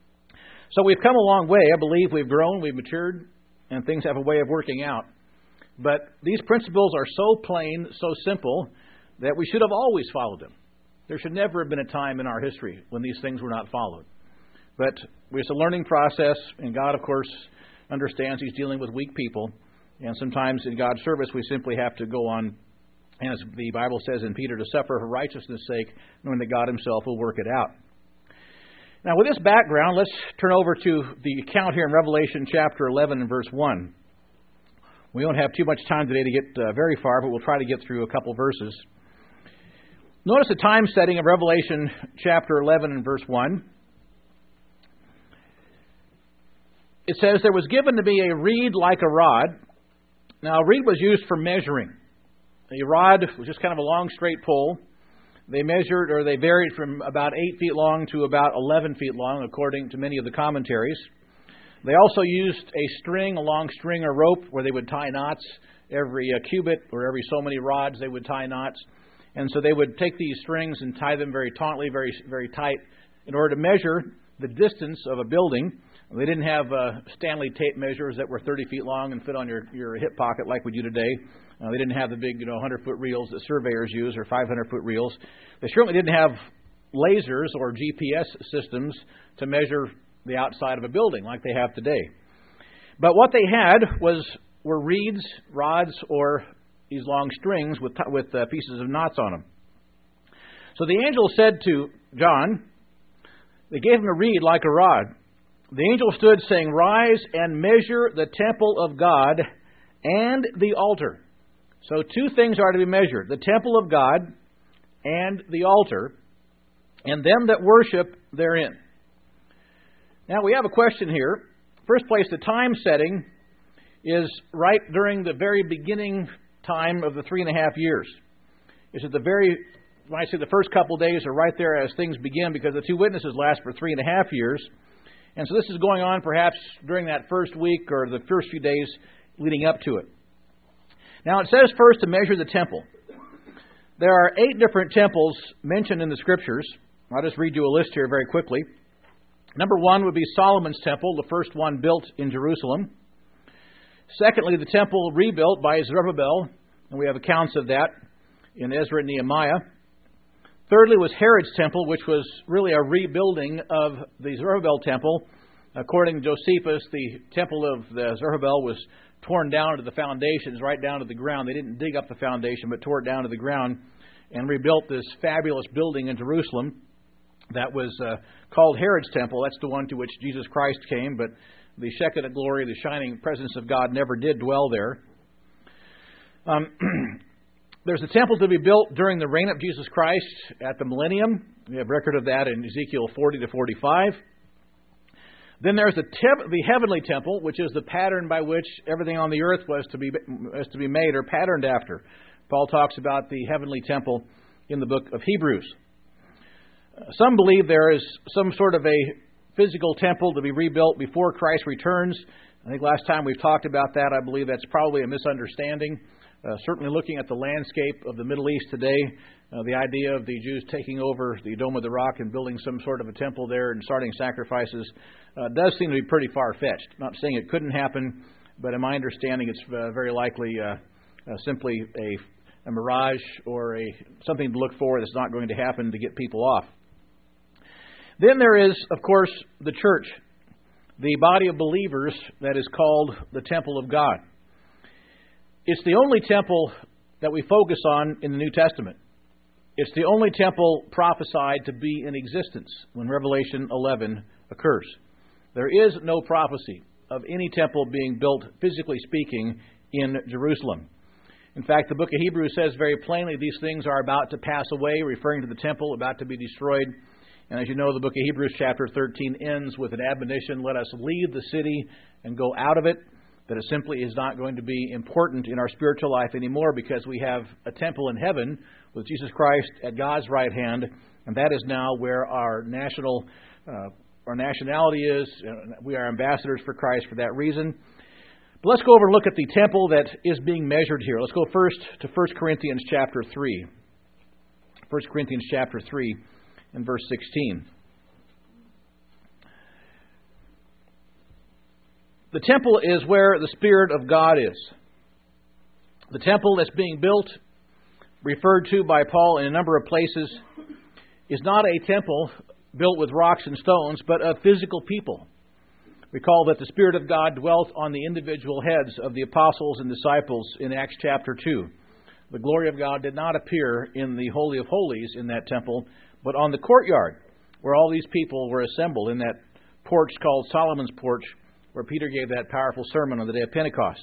So we've come a long way. I believe we've grown, we've matured, and things have a way of working out. But these principles are so plain, so simple, that we should have always followed them. There should never have been a time in our history when these things were not followed. But it's a learning process, and God, of course, understands He's dealing with weak people. And sometimes in God's service, we simply have to go on, as the Bible says in Peter, to suffer for righteousness' sake, knowing that God Himself will work it out. Now, with this background, let's turn over to the account here in Revelation chapter 11 and verse 1. We don't have too much time today to get very far, but we'll try to get through a couple verses. Notice the time setting of Revelation chapter 11 and verse 1. It says, there was given to me a reed like a rod. Now, a reed was used for measuring. A rod was just kind of a long, straight pole. They measured, or they varied from about 8 feet long to about 11 feet long, according to many of the commentaries. They also used a string, a long string or rope, where they would tie knots. Every cubit or every so many rods, they would tie knots. And so they would take these strings and tie them very tautly, very, very tight, in order to measure the distance of a building. They didn't have Stanley tape measures that were 30 feet long and fit on your hip pocket like we do today. They didn't have the big 100-foot reels that surveyors use, or 500-foot reels. They certainly didn't have lasers or GPS systems to measure the outside of a building like they have today. But what they had were reeds, rods, or these long strings with pieces of knots on them. So the angel said to John, they gave him a reed like a rod. The angel stood saying, rise and measure the temple of God and the altar. So two things are to be measured, the temple of God and the altar, and them that worship therein. Now we have a question here. First place, the time setting is right during the very beginning time of the 3.5 years. It's at when I say the first couple of days are right there as things begin, because the two witnesses last for 3.5 years. And so this is going on perhaps during that first week or the first few days leading up to it. Now it says first to measure the temple. There are 8 different temples mentioned in the Scriptures. I'll just read you a list here very quickly. Number 1 would be Solomon's temple, the first one built in Jerusalem. Secondly, the temple rebuilt by Zerubbabel, and we have accounts of that in Ezra and Nehemiah. Thirdly was Herod's temple, which was really a rebuilding of the Zerubbabel temple. According to Josephus, the temple of the Zerubbabel was torn down to the foundations, right down to the ground. They didn't dig up the foundation, but tore it down to the ground and rebuilt this fabulous building in Jerusalem that was called Herod's temple. That's the one to which Jesus Christ came, but the Shekinah glory, the shining presence of God, never did dwell there. There's a temple to be built during the reign of Jesus Christ at the millennium. We have record of that in Ezekiel 40 to 45. Then there's the heavenly temple, which is the pattern by which everything on the earth was to be made or patterned after. Paul talks about the heavenly temple in the book of Hebrews. Some believe there is some sort of a physical temple to be rebuilt before Christ returns. I think last time we've talked about that. I believe that's probably a misunderstanding. Certainly looking at the landscape of the Middle East today, the idea of the Jews taking over the Dome of the Rock and building some sort of a temple there and starting sacrifices does seem to be pretty far-fetched. Not saying it couldn't happen, but in my understanding it's very likely simply a mirage or something to look for that's not going to happen to get people off. Then there is, of course, the church, the body of believers that is called the temple of God. It's the only temple that we focus on in the New Testament. It's the only temple prophesied to be in existence when Revelation 11 occurs. There is no prophecy of any temple being built, physically speaking, in Jerusalem. In fact, the book of Hebrews says very plainly these things are about to pass away, referring to the temple about to be destroyed. And as you know, the book of Hebrews chapter 13 ends with an admonition, let us leave the city and go out of it, that it simply is not going to be important in our spiritual life anymore because we have a temple in heaven with Jesus Christ at God's right hand, and that is now where our nationality is. We are ambassadors for Christ for that reason. But let's go over and look at the temple that is being measured here. Let's go first to 1 Corinthians chapter 3. 1 Corinthians chapter 3 and verse 16. The temple is where the Spirit of God is. The temple that's being built, referred to by Paul in a number of places, is not a temple built with rocks and stones, but of physical people. Recall that the Spirit of God dwelt on the individual heads of the apostles and disciples in Acts chapter 2. The glory of God did not appear in the Holy of Holies in that temple, but on the courtyard where all these people were assembled in that porch called Solomon's porch, where Peter gave that powerful sermon on the day of Pentecost.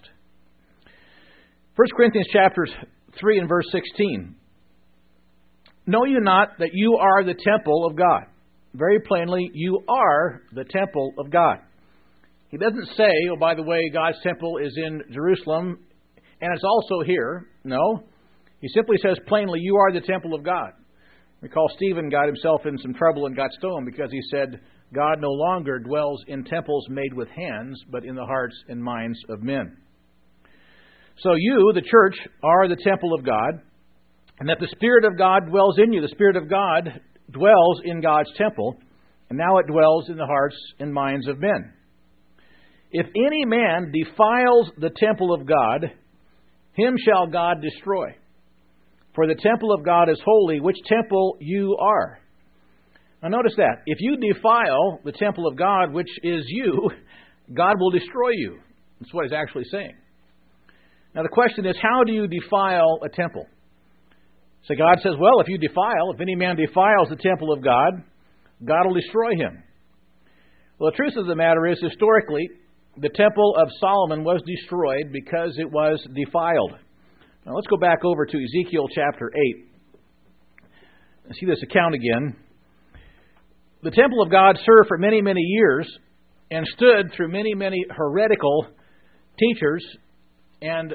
1 Corinthians chapter 3 and verse 16. Know you not that you are the temple of God? Very plainly, you are the temple of God. He doesn't say, oh, by the way, God's temple is in Jerusalem and it's also here. No. He simply says plainly, you are the temple of God. Recall Stephen got himself in some trouble and got stoned because he said, God no longer dwells in temples made with hands, but in the hearts and minds of men. So you, the church, are the temple of God, and that the Spirit of God dwells in you. The Spirit of God dwells in God's temple, and now it dwells in the hearts and minds of men. If any man defiles the temple of God, him shall God destroy. For the temple of God is holy, which temple you are. Now notice that. If you defile the temple of God, which is you, God will destroy you. That's what he's actually saying. Now the question is, how do you defile a temple? So God says, well, if any man defiles the temple of God, God will destroy him. Well, the truth of the matter is, historically, the temple of Solomon was destroyed because it was defiled. Now let's go back over to Ezekiel chapter 8 and see this account again. The temple of God served for many, many years and stood through many, many heretical teachers and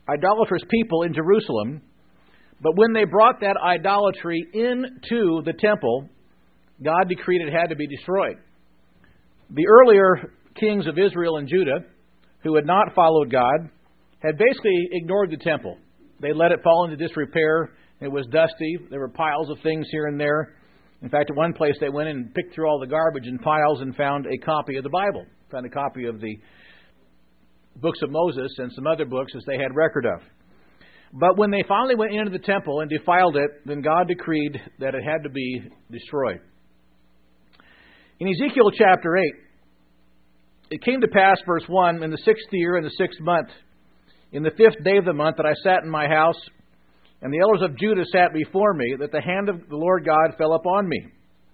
idolatrous people in Jerusalem, but when they brought that idolatry into the temple, God decreed it had to be destroyed. The earlier kings of Israel and Judah, who had not followed God, had basically ignored the temple. They let it fall into disrepair. It was dusty. There were piles of things here and there. In fact, at one place they went in and picked through all the garbage in piles and found a copy of the Bible, found a copy of the books of Moses and some other books as they had record of. But when they finally went into the temple and defiled it, then God decreed that it had to be destroyed. In Ezekiel chapter 8, it came to pass, verse 1, in the 6th year, in the 6th month, in the 5th day of the month, that I sat in my house, and the elders of Judah sat before me, that the hand of the Lord God fell upon me.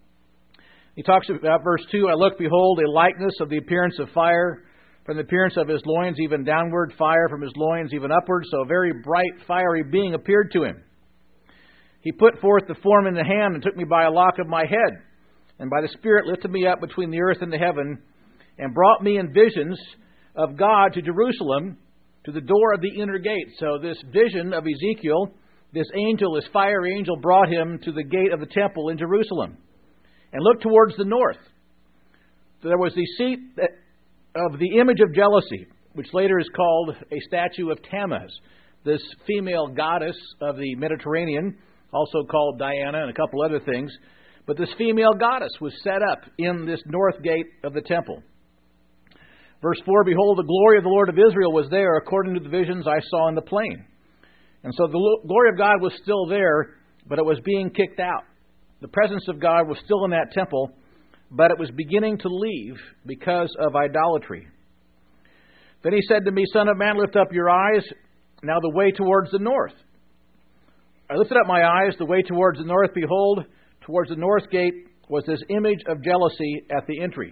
He talks about verse 2, I looked, behold, a likeness of the appearance of fire, from the appearance of his loins even downward, fire from his loins even upward, so a very bright, fiery being appeared to him. He put forth the form in the hand, and took me by a lock of my head, and by the Spirit lifted me up between the earth and the heaven, and brought me in visions of God to Jerusalem, to the door of the inner gate. So this vision of Ezekiel, this angel, this fiery angel, brought him to the gate of the temple in Jerusalem, and looked towards the north. So there was the seat of the image of jealousy, which later is called a statue of Tammuz, this female goddess of the Mediterranean, also called Diana and a couple other things. But this female goddess was set up in this north gate of the temple. Verse 4, behold, the glory of the Lord of Israel was there, according to the visions I saw in the plain. And so the glory of God was still there, but it was being kicked out. The presence of God was still in that temple, but it was beginning to leave because of idolatry. Then he said to me, Son of man, lift up your eyes, now the way towards the north. I lifted up my eyes, the way towards the north. Behold, towards the north gate was this image of jealousy at the entry.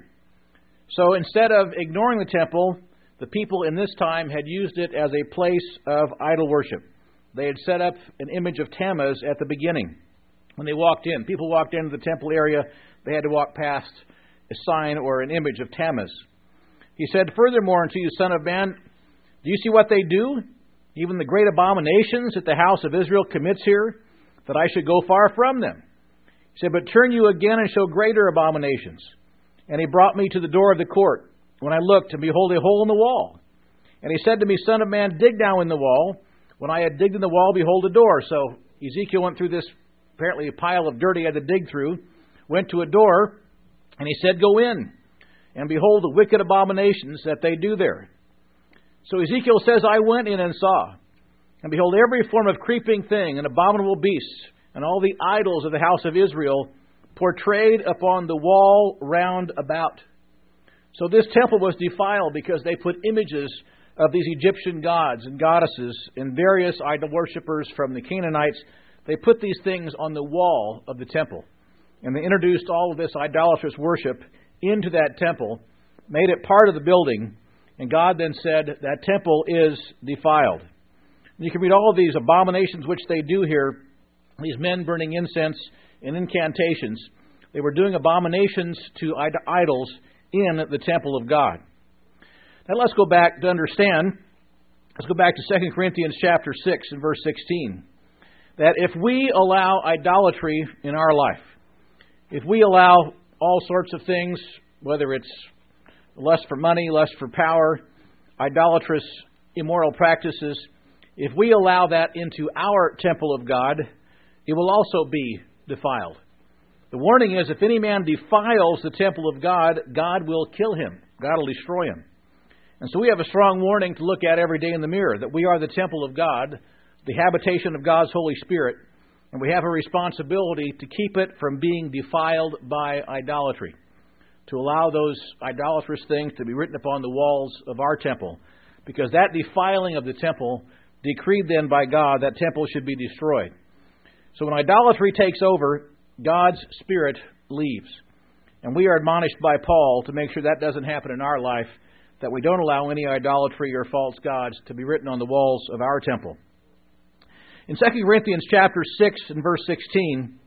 So instead of ignoring the temple, the people in this time had used it as a place of idol worship. They had set up an image of Tammuz at the beginning. When they walked in, people walked into the temple area, they had to walk past a sign or an image of Tammuz. He said, furthermore unto you, Son of man, do you see what they do? Even the great abominations that the house of Israel commits here, that I should go far from them. He said, but turn you again and show greater abominations. And he brought me to the door of the court. When I looked, and behold, a hole in the wall. And he said to me, Son of man, dig down in the wall. When I had digged in the wall, behold, a door. So Ezekiel went through this, apparently a pile of dirt he had to dig through, went to a door, and he said, go in. And behold, the wicked abominations that they do there. So Ezekiel says, I went in and saw. And behold, every form of creeping thing and abominable beasts, and all the idols of the house of Israel, portrayed upon the wall round about. So this temple was defiled because they put images of these Egyptian gods and goddesses and various idol worshippers from the Canaanites. They put these things on the wall of the temple. And they introduced all of this idolatrous worship into that temple, made it part of the building, and God then said that temple is defiled. And you can read all of these abominations which they do here, these men burning incense and incantations. They were doing abominations to idols in the temple of God. Now let's go back to understand. Let's go back to 2 Corinthians chapter 6 and verse 16. That if we allow idolatry in our life, if we allow all sorts of things, whether it's lust for money, lust for power, idolatrous, immoral practices, if we allow that into our temple of God, it will also be defiled. The warning is, if any man defiles the temple of God, God will kill him. God will destroy him. And so we have a strong warning to look at every day in the mirror, that we are the temple of God, the habitation of God's Holy Spirit, and we have a responsibility to keep it from being defiled by idolatry, to allow those idolatrous things to be written upon the walls of our temple, because that defiling of the temple, decreed then by God, that temple should be destroyed. So when idolatry takes over, God's Spirit leaves. And we are admonished by Paul to make sure that doesn't happen in our life, that we don't allow any idolatry or false gods to be written on the walls of our temple. In 2 Corinthians chapter 6 and verse 16,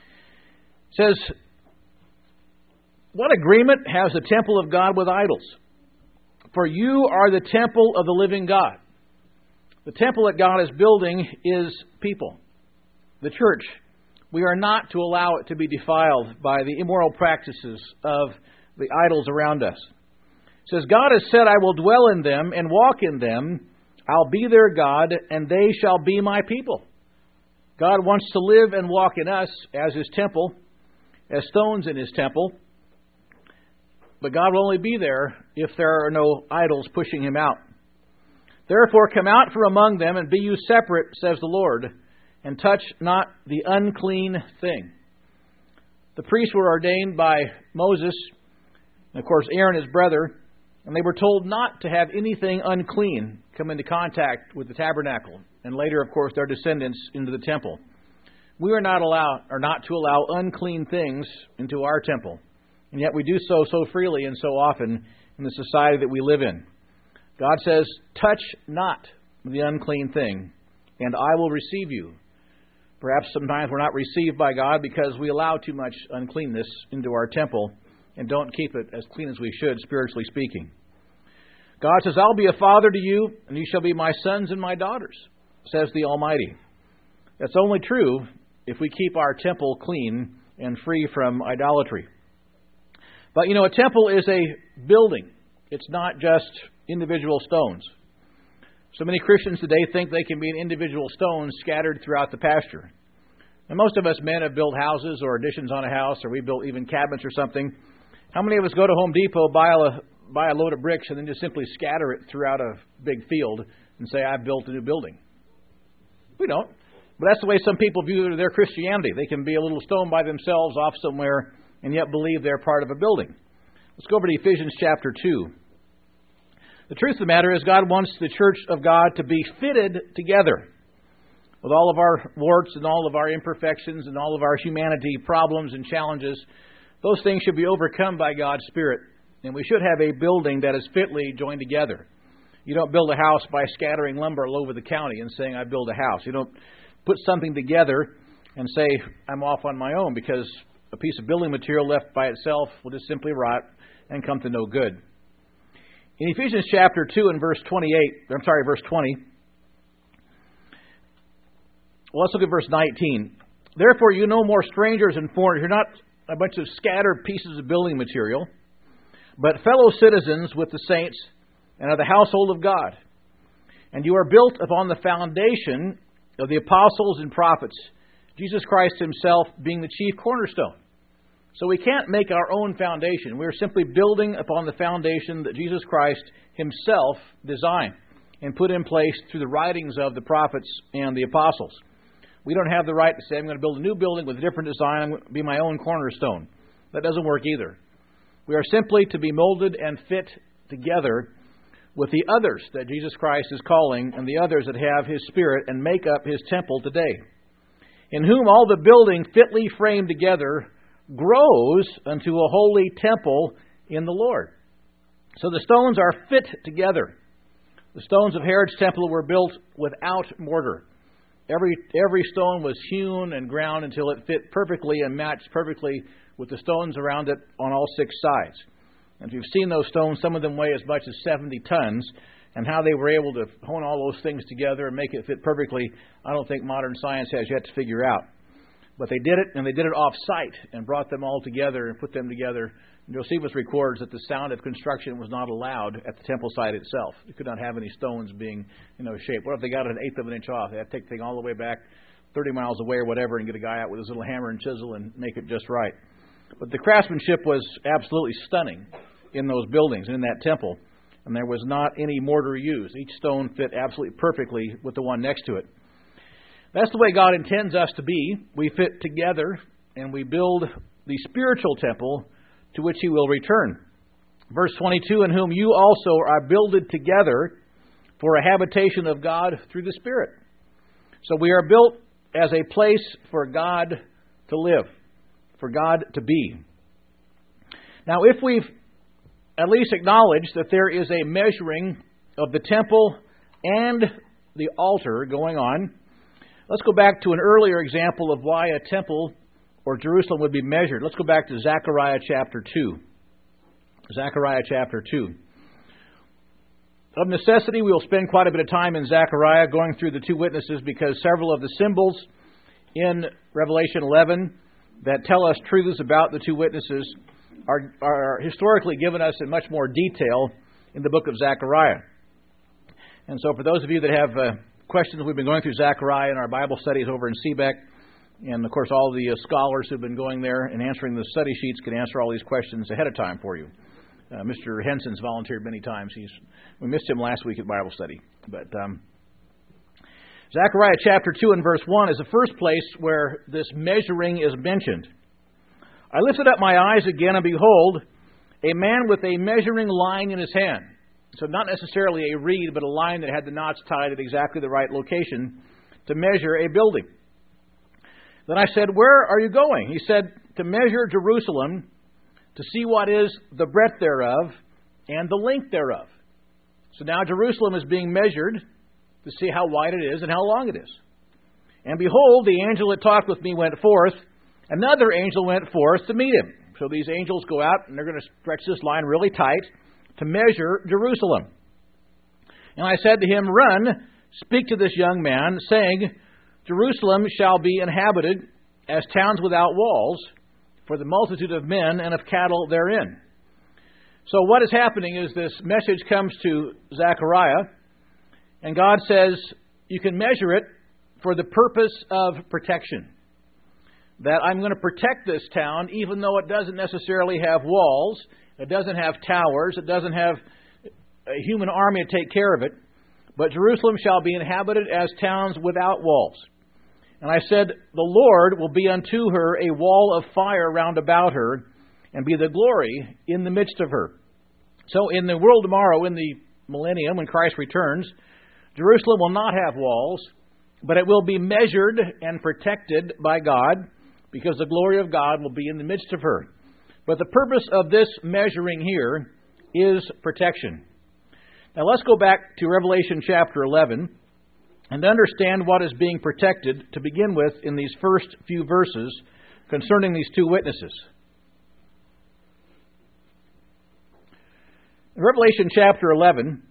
it says, what agreement has the temple of God with idols? For you are the temple of the living God. The temple that God is building is people, the church. We are not to allow it to be defiled by the immoral practices of the idols around us. It says, God has said, I will dwell in them and walk in them. I'll be their God, and they shall be my people. God wants to live and walk in us as His temple, as stones in His temple. But God will only be there if there are no idols pushing Him out. Therefore come out from among them and be you separate, says the Lord, and touch not the unclean thing. The priests were ordained by Moses, and of course Aaron his brother, and they were told not to have anything unclean come into contact with the tabernacle, and later, of course, their descendants into the temple. We are not to allow unclean things into our temple, and yet we do so freely and so often in the society that we live in. God says, touch not the unclean thing, and I will receive you. Perhaps sometimes we're not received by God because we allow too much uncleanness into our temple and don't keep it as clean as we should, spiritually speaking. God says, I'll be a father to you, and you shall be my sons and my daughters, says the Almighty. That's only true if we keep our temple clean and free from idolatry. But, a temple is a building. It's not just individual stones. So many Christians today think they can be individual stones scattered throughout the pasture. And most of us men have built houses or additions on a house, or we built even cabinets or something. How many of us go to Home Depot, buy a load of bricks, and then just simply scatter it throughout a big field and say, I've built a new building? We don't. But that's the way some people view their Christianity. They can be a little stone by themselves off somewhere and yet believe they're part of a building. Let's go over to Ephesians chapter 2. The truth of the matter is God wants the church of God to be fitted together with all of our warts and all of our imperfections and all of our humanity problems and challenges. Those things should be overcome by God's Spirit. And we should have a building that is fitly joined together. You don't build a house by scattering lumber all over the county and saying, I build a house. You don't put something together and say, I'm off on my own, because a piece of building material left by itself will just simply rot and come to no good. In Ephesians chapter 2 and verse 20. Well, let's look at verse 19. Therefore, you no more strangers and foreigners. You're not a bunch of scattered pieces of building material, but fellow citizens with the saints and of the household of God. And you are built upon the foundation of the apostles and prophets, Jesus Christ Himself being the chief cornerstone. So we can't make our own foundation. We're simply building upon the foundation that Jesus Christ Himself designed and put in place through the writings of the prophets and the apostles. We don't have the right to say, I'm going to build a new building with a different design. I'm going to be my own cornerstone. That doesn't work either. We are simply to be molded and fit together with the others that Jesus Christ is calling and the others that have His Spirit and make up His temple today, in whom all the building fitly framed together grows unto a holy temple in the Lord. So the stones are fit together. The stones of Herod's temple were built without mortar. Every stone was hewn and ground until it fit perfectly and matched perfectly with the stones around it on all six sides. And if you've seen those stones, some of them weigh as much as 70 tons. And how they were able to hone all those things together and make it fit perfectly, I don't think modern science has yet to figure out. But they did it, and they did it off-site and brought them all together and put them together. And Josephus records that the sound of construction was not allowed at the temple site itself. You could not have any stones being, shaped. What if they got an eighth of an inch off? They had to take the thing all the way back 30 miles away or whatever and get a guy out with his little hammer and chisel and make it just right. But the craftsmanship was absolutely stunning in those buildings, in that temple. And there was not any mortar used. Each stone fit absolutely perfectly with the one next to it. That's the way God intends us to be. We fit together and we build the spiritual temple to which He will return. Verse 22, in whom you also are builded together for a habitation of God through the Spirit. So we are built as a place for God to live, for God to be. Now, if we've at least acknowledged that there is a measuring of the temple and the altar going on, let's go back to an earlier example of why a temple or Jerusalem would be measured. Let's go back to Zechariah chapter 2. Zechariah chapter 2. Of necessity, we will spend quite a bit of time in Zechariah going through the two witnesses because several of the symbols in Revelation 11 that tell us truths about the two witnesses are historically given us in much more detail in the book of Zechariah. And so for those of you that have questions, we've been going through Zechariah in our Bible studies over in Seebeck. And, of course, all the scholars who've been going there and answering the study sheets can answer all these questions ahead of time for you. Mr. Henson's volunteered many times. We missed him last week at Bible study. But Zechariah chapter 2 and verse 1 is the first place where this measuring is mentioned. I lifted up my eyes again, and behold, a man with a measuring line in his hand. So not necessarily a reed, but a line that had the knots tied at exactly the right location to measure a building. Then I said, "Where are you going?" He said, "To measure Jerusalem, to see what is the breadth thereof and the length thereof." So now Jerusalem is being measured to see how wide it is and how long it is. And behold, the angel that talked with me went forth. Another angel went forth to meet him. So these angels go out and they're going to stretch this line really tight to measure Jerusalem. And I said to him, "Run, speak to this young man, saying, Jerusalem shall be inhabited as towns without walls, for the multitude of men and of cattle therein." So what is happening is this message comes to Zechariah, and God says, you can measure it for the purpose of protection. That I'm going to protect this town, even though it doesn't necessarily have walls, it doesn't have towers, it doesn't have a human army to take care of it. But Jerusalem shall be inhabited as towns without walls. And I said, the Lord will be unto her a wall of fire round about her, and be the glory in the midst of her. So in the world tomorrow, in the millennium, when Christ returns, Jerusalem will not have walls, but it will be measured and protected by God, because the glory of God will be in the midst of her. But the purpose of this measuring here is protection. Now let's go back to Revelation chapter 11 and understand what is being protected to begin with in these first few verses concerning these two witnesses. In Revelation chapter 11,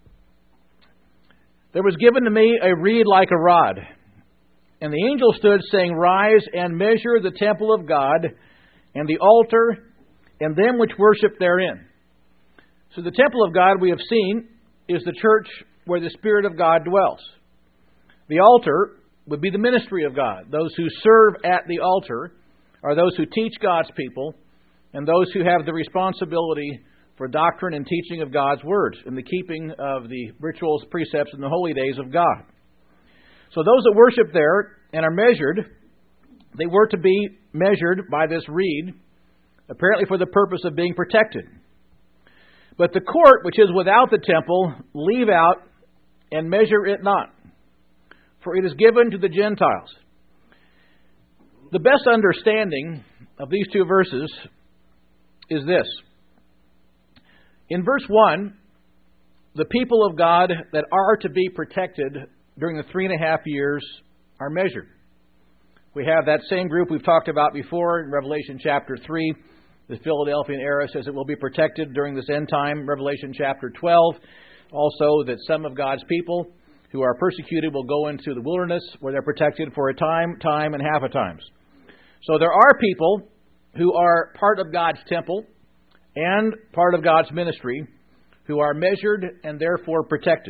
there was given to me a reed like a rod, and the angel stood, saying, "Rise and measure the temple of God, and the altar, and them which worship therein." So the temple of God, we have seen, is the church where the Spirit of God dwells. The altar would be the ministry of God. Those who serve at the altar are those who teach God's people, and those who have the responsibility for doctrine and teaching of God's words, and the keeping of the rituals, precepts, and the holy days of God. So those that worship there and are measured, they were to be measured by this reed, apparently for the purpose of being protected. But the court, which is without the temple, leave out and measure it not, for it is given to the Gentiles. The best understanding of these two verses is this. In verse 1, the people of God that are to be protected during the 3.5 years are measured. We have that same group we've talked about before in Revelation chapter 3. The Philadelphian era says it will be protected during this end time. Revelation chapter 12, also that some of God's people who are persecuted will go into the wilderness where they're protected for a time, and half a times. So there are people who are part of God's temple and part of God's ministry who are measured and therefore protected.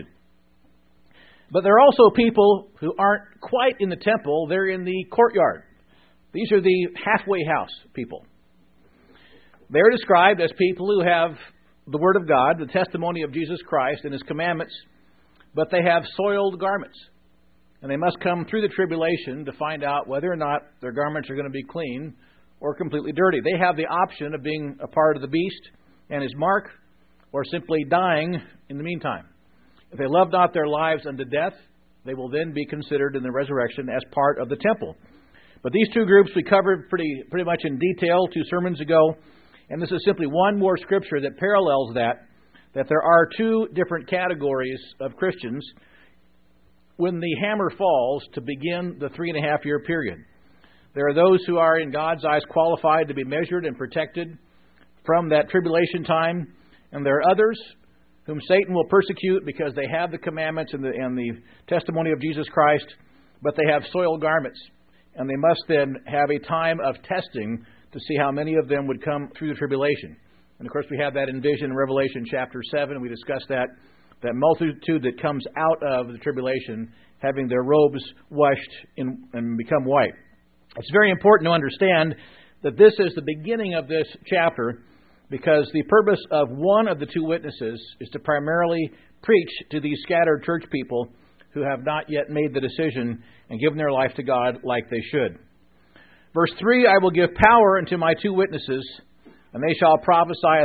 But there are also people who aren't quite in the temple, they're in the courtyard. These are the halfway house people. They're described as people who have the Word of God, the testimony of Jesus Christ and His commandments, but they have soiled garments. And they must come through the tribulation to find out whether or not their garments are going to be clean or completely dirty. They have the option of being a part of the beast and his mark, or simply dying in the meantime. If they love not their lives unto death, they will then be considered in the resurrection as part of the temple. But these two groups we covered pretty much in detail 2 sermons ago, and this is simply one more scripture that parallels that there are two different categories of Christians when the hammer falls to begin the 3.5-year period. There are those who are in God's eyes qualified to be measured and protected from that tribulation time, and there are others whom Satan will persecute because they have the commandments and the testimony of Jesus Christ, but they have soiled garments. And they must then have a time of testing to see how many of them would come through the tribulation. And of course, we have that in vision in Revelation chapter 7. We discussed that multitude that comes out of the tribulation having their robes washed and become white. It's very important to understand that this is the beginning of this chapter, because the purpose of one of the two witnesses is to primarily preach to these scattered church people who have not yet made the decision and given their life to God like they should. Verse 3, I will give power unto my two witnesses, and they shall prophesy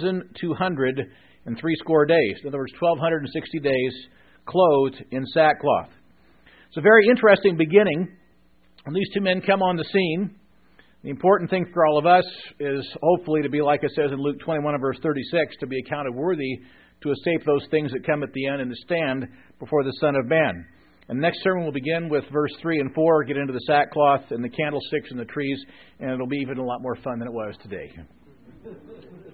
1,260 days. In other words, 1,260 days clothed in sackcloth. It's a very interesting beginning. When these two men come on the scene, the important thing for all of us is hopefully to be, like it says in Luke 21 and verse 36, to be accounted worthy to escape those things that come at the end and to stand before the Son of Man. And the next sermon will begin with verse 3 and 4, get into the sackcloth and the candlesticks and the trees, and it'll be even a lot more fun than it was today.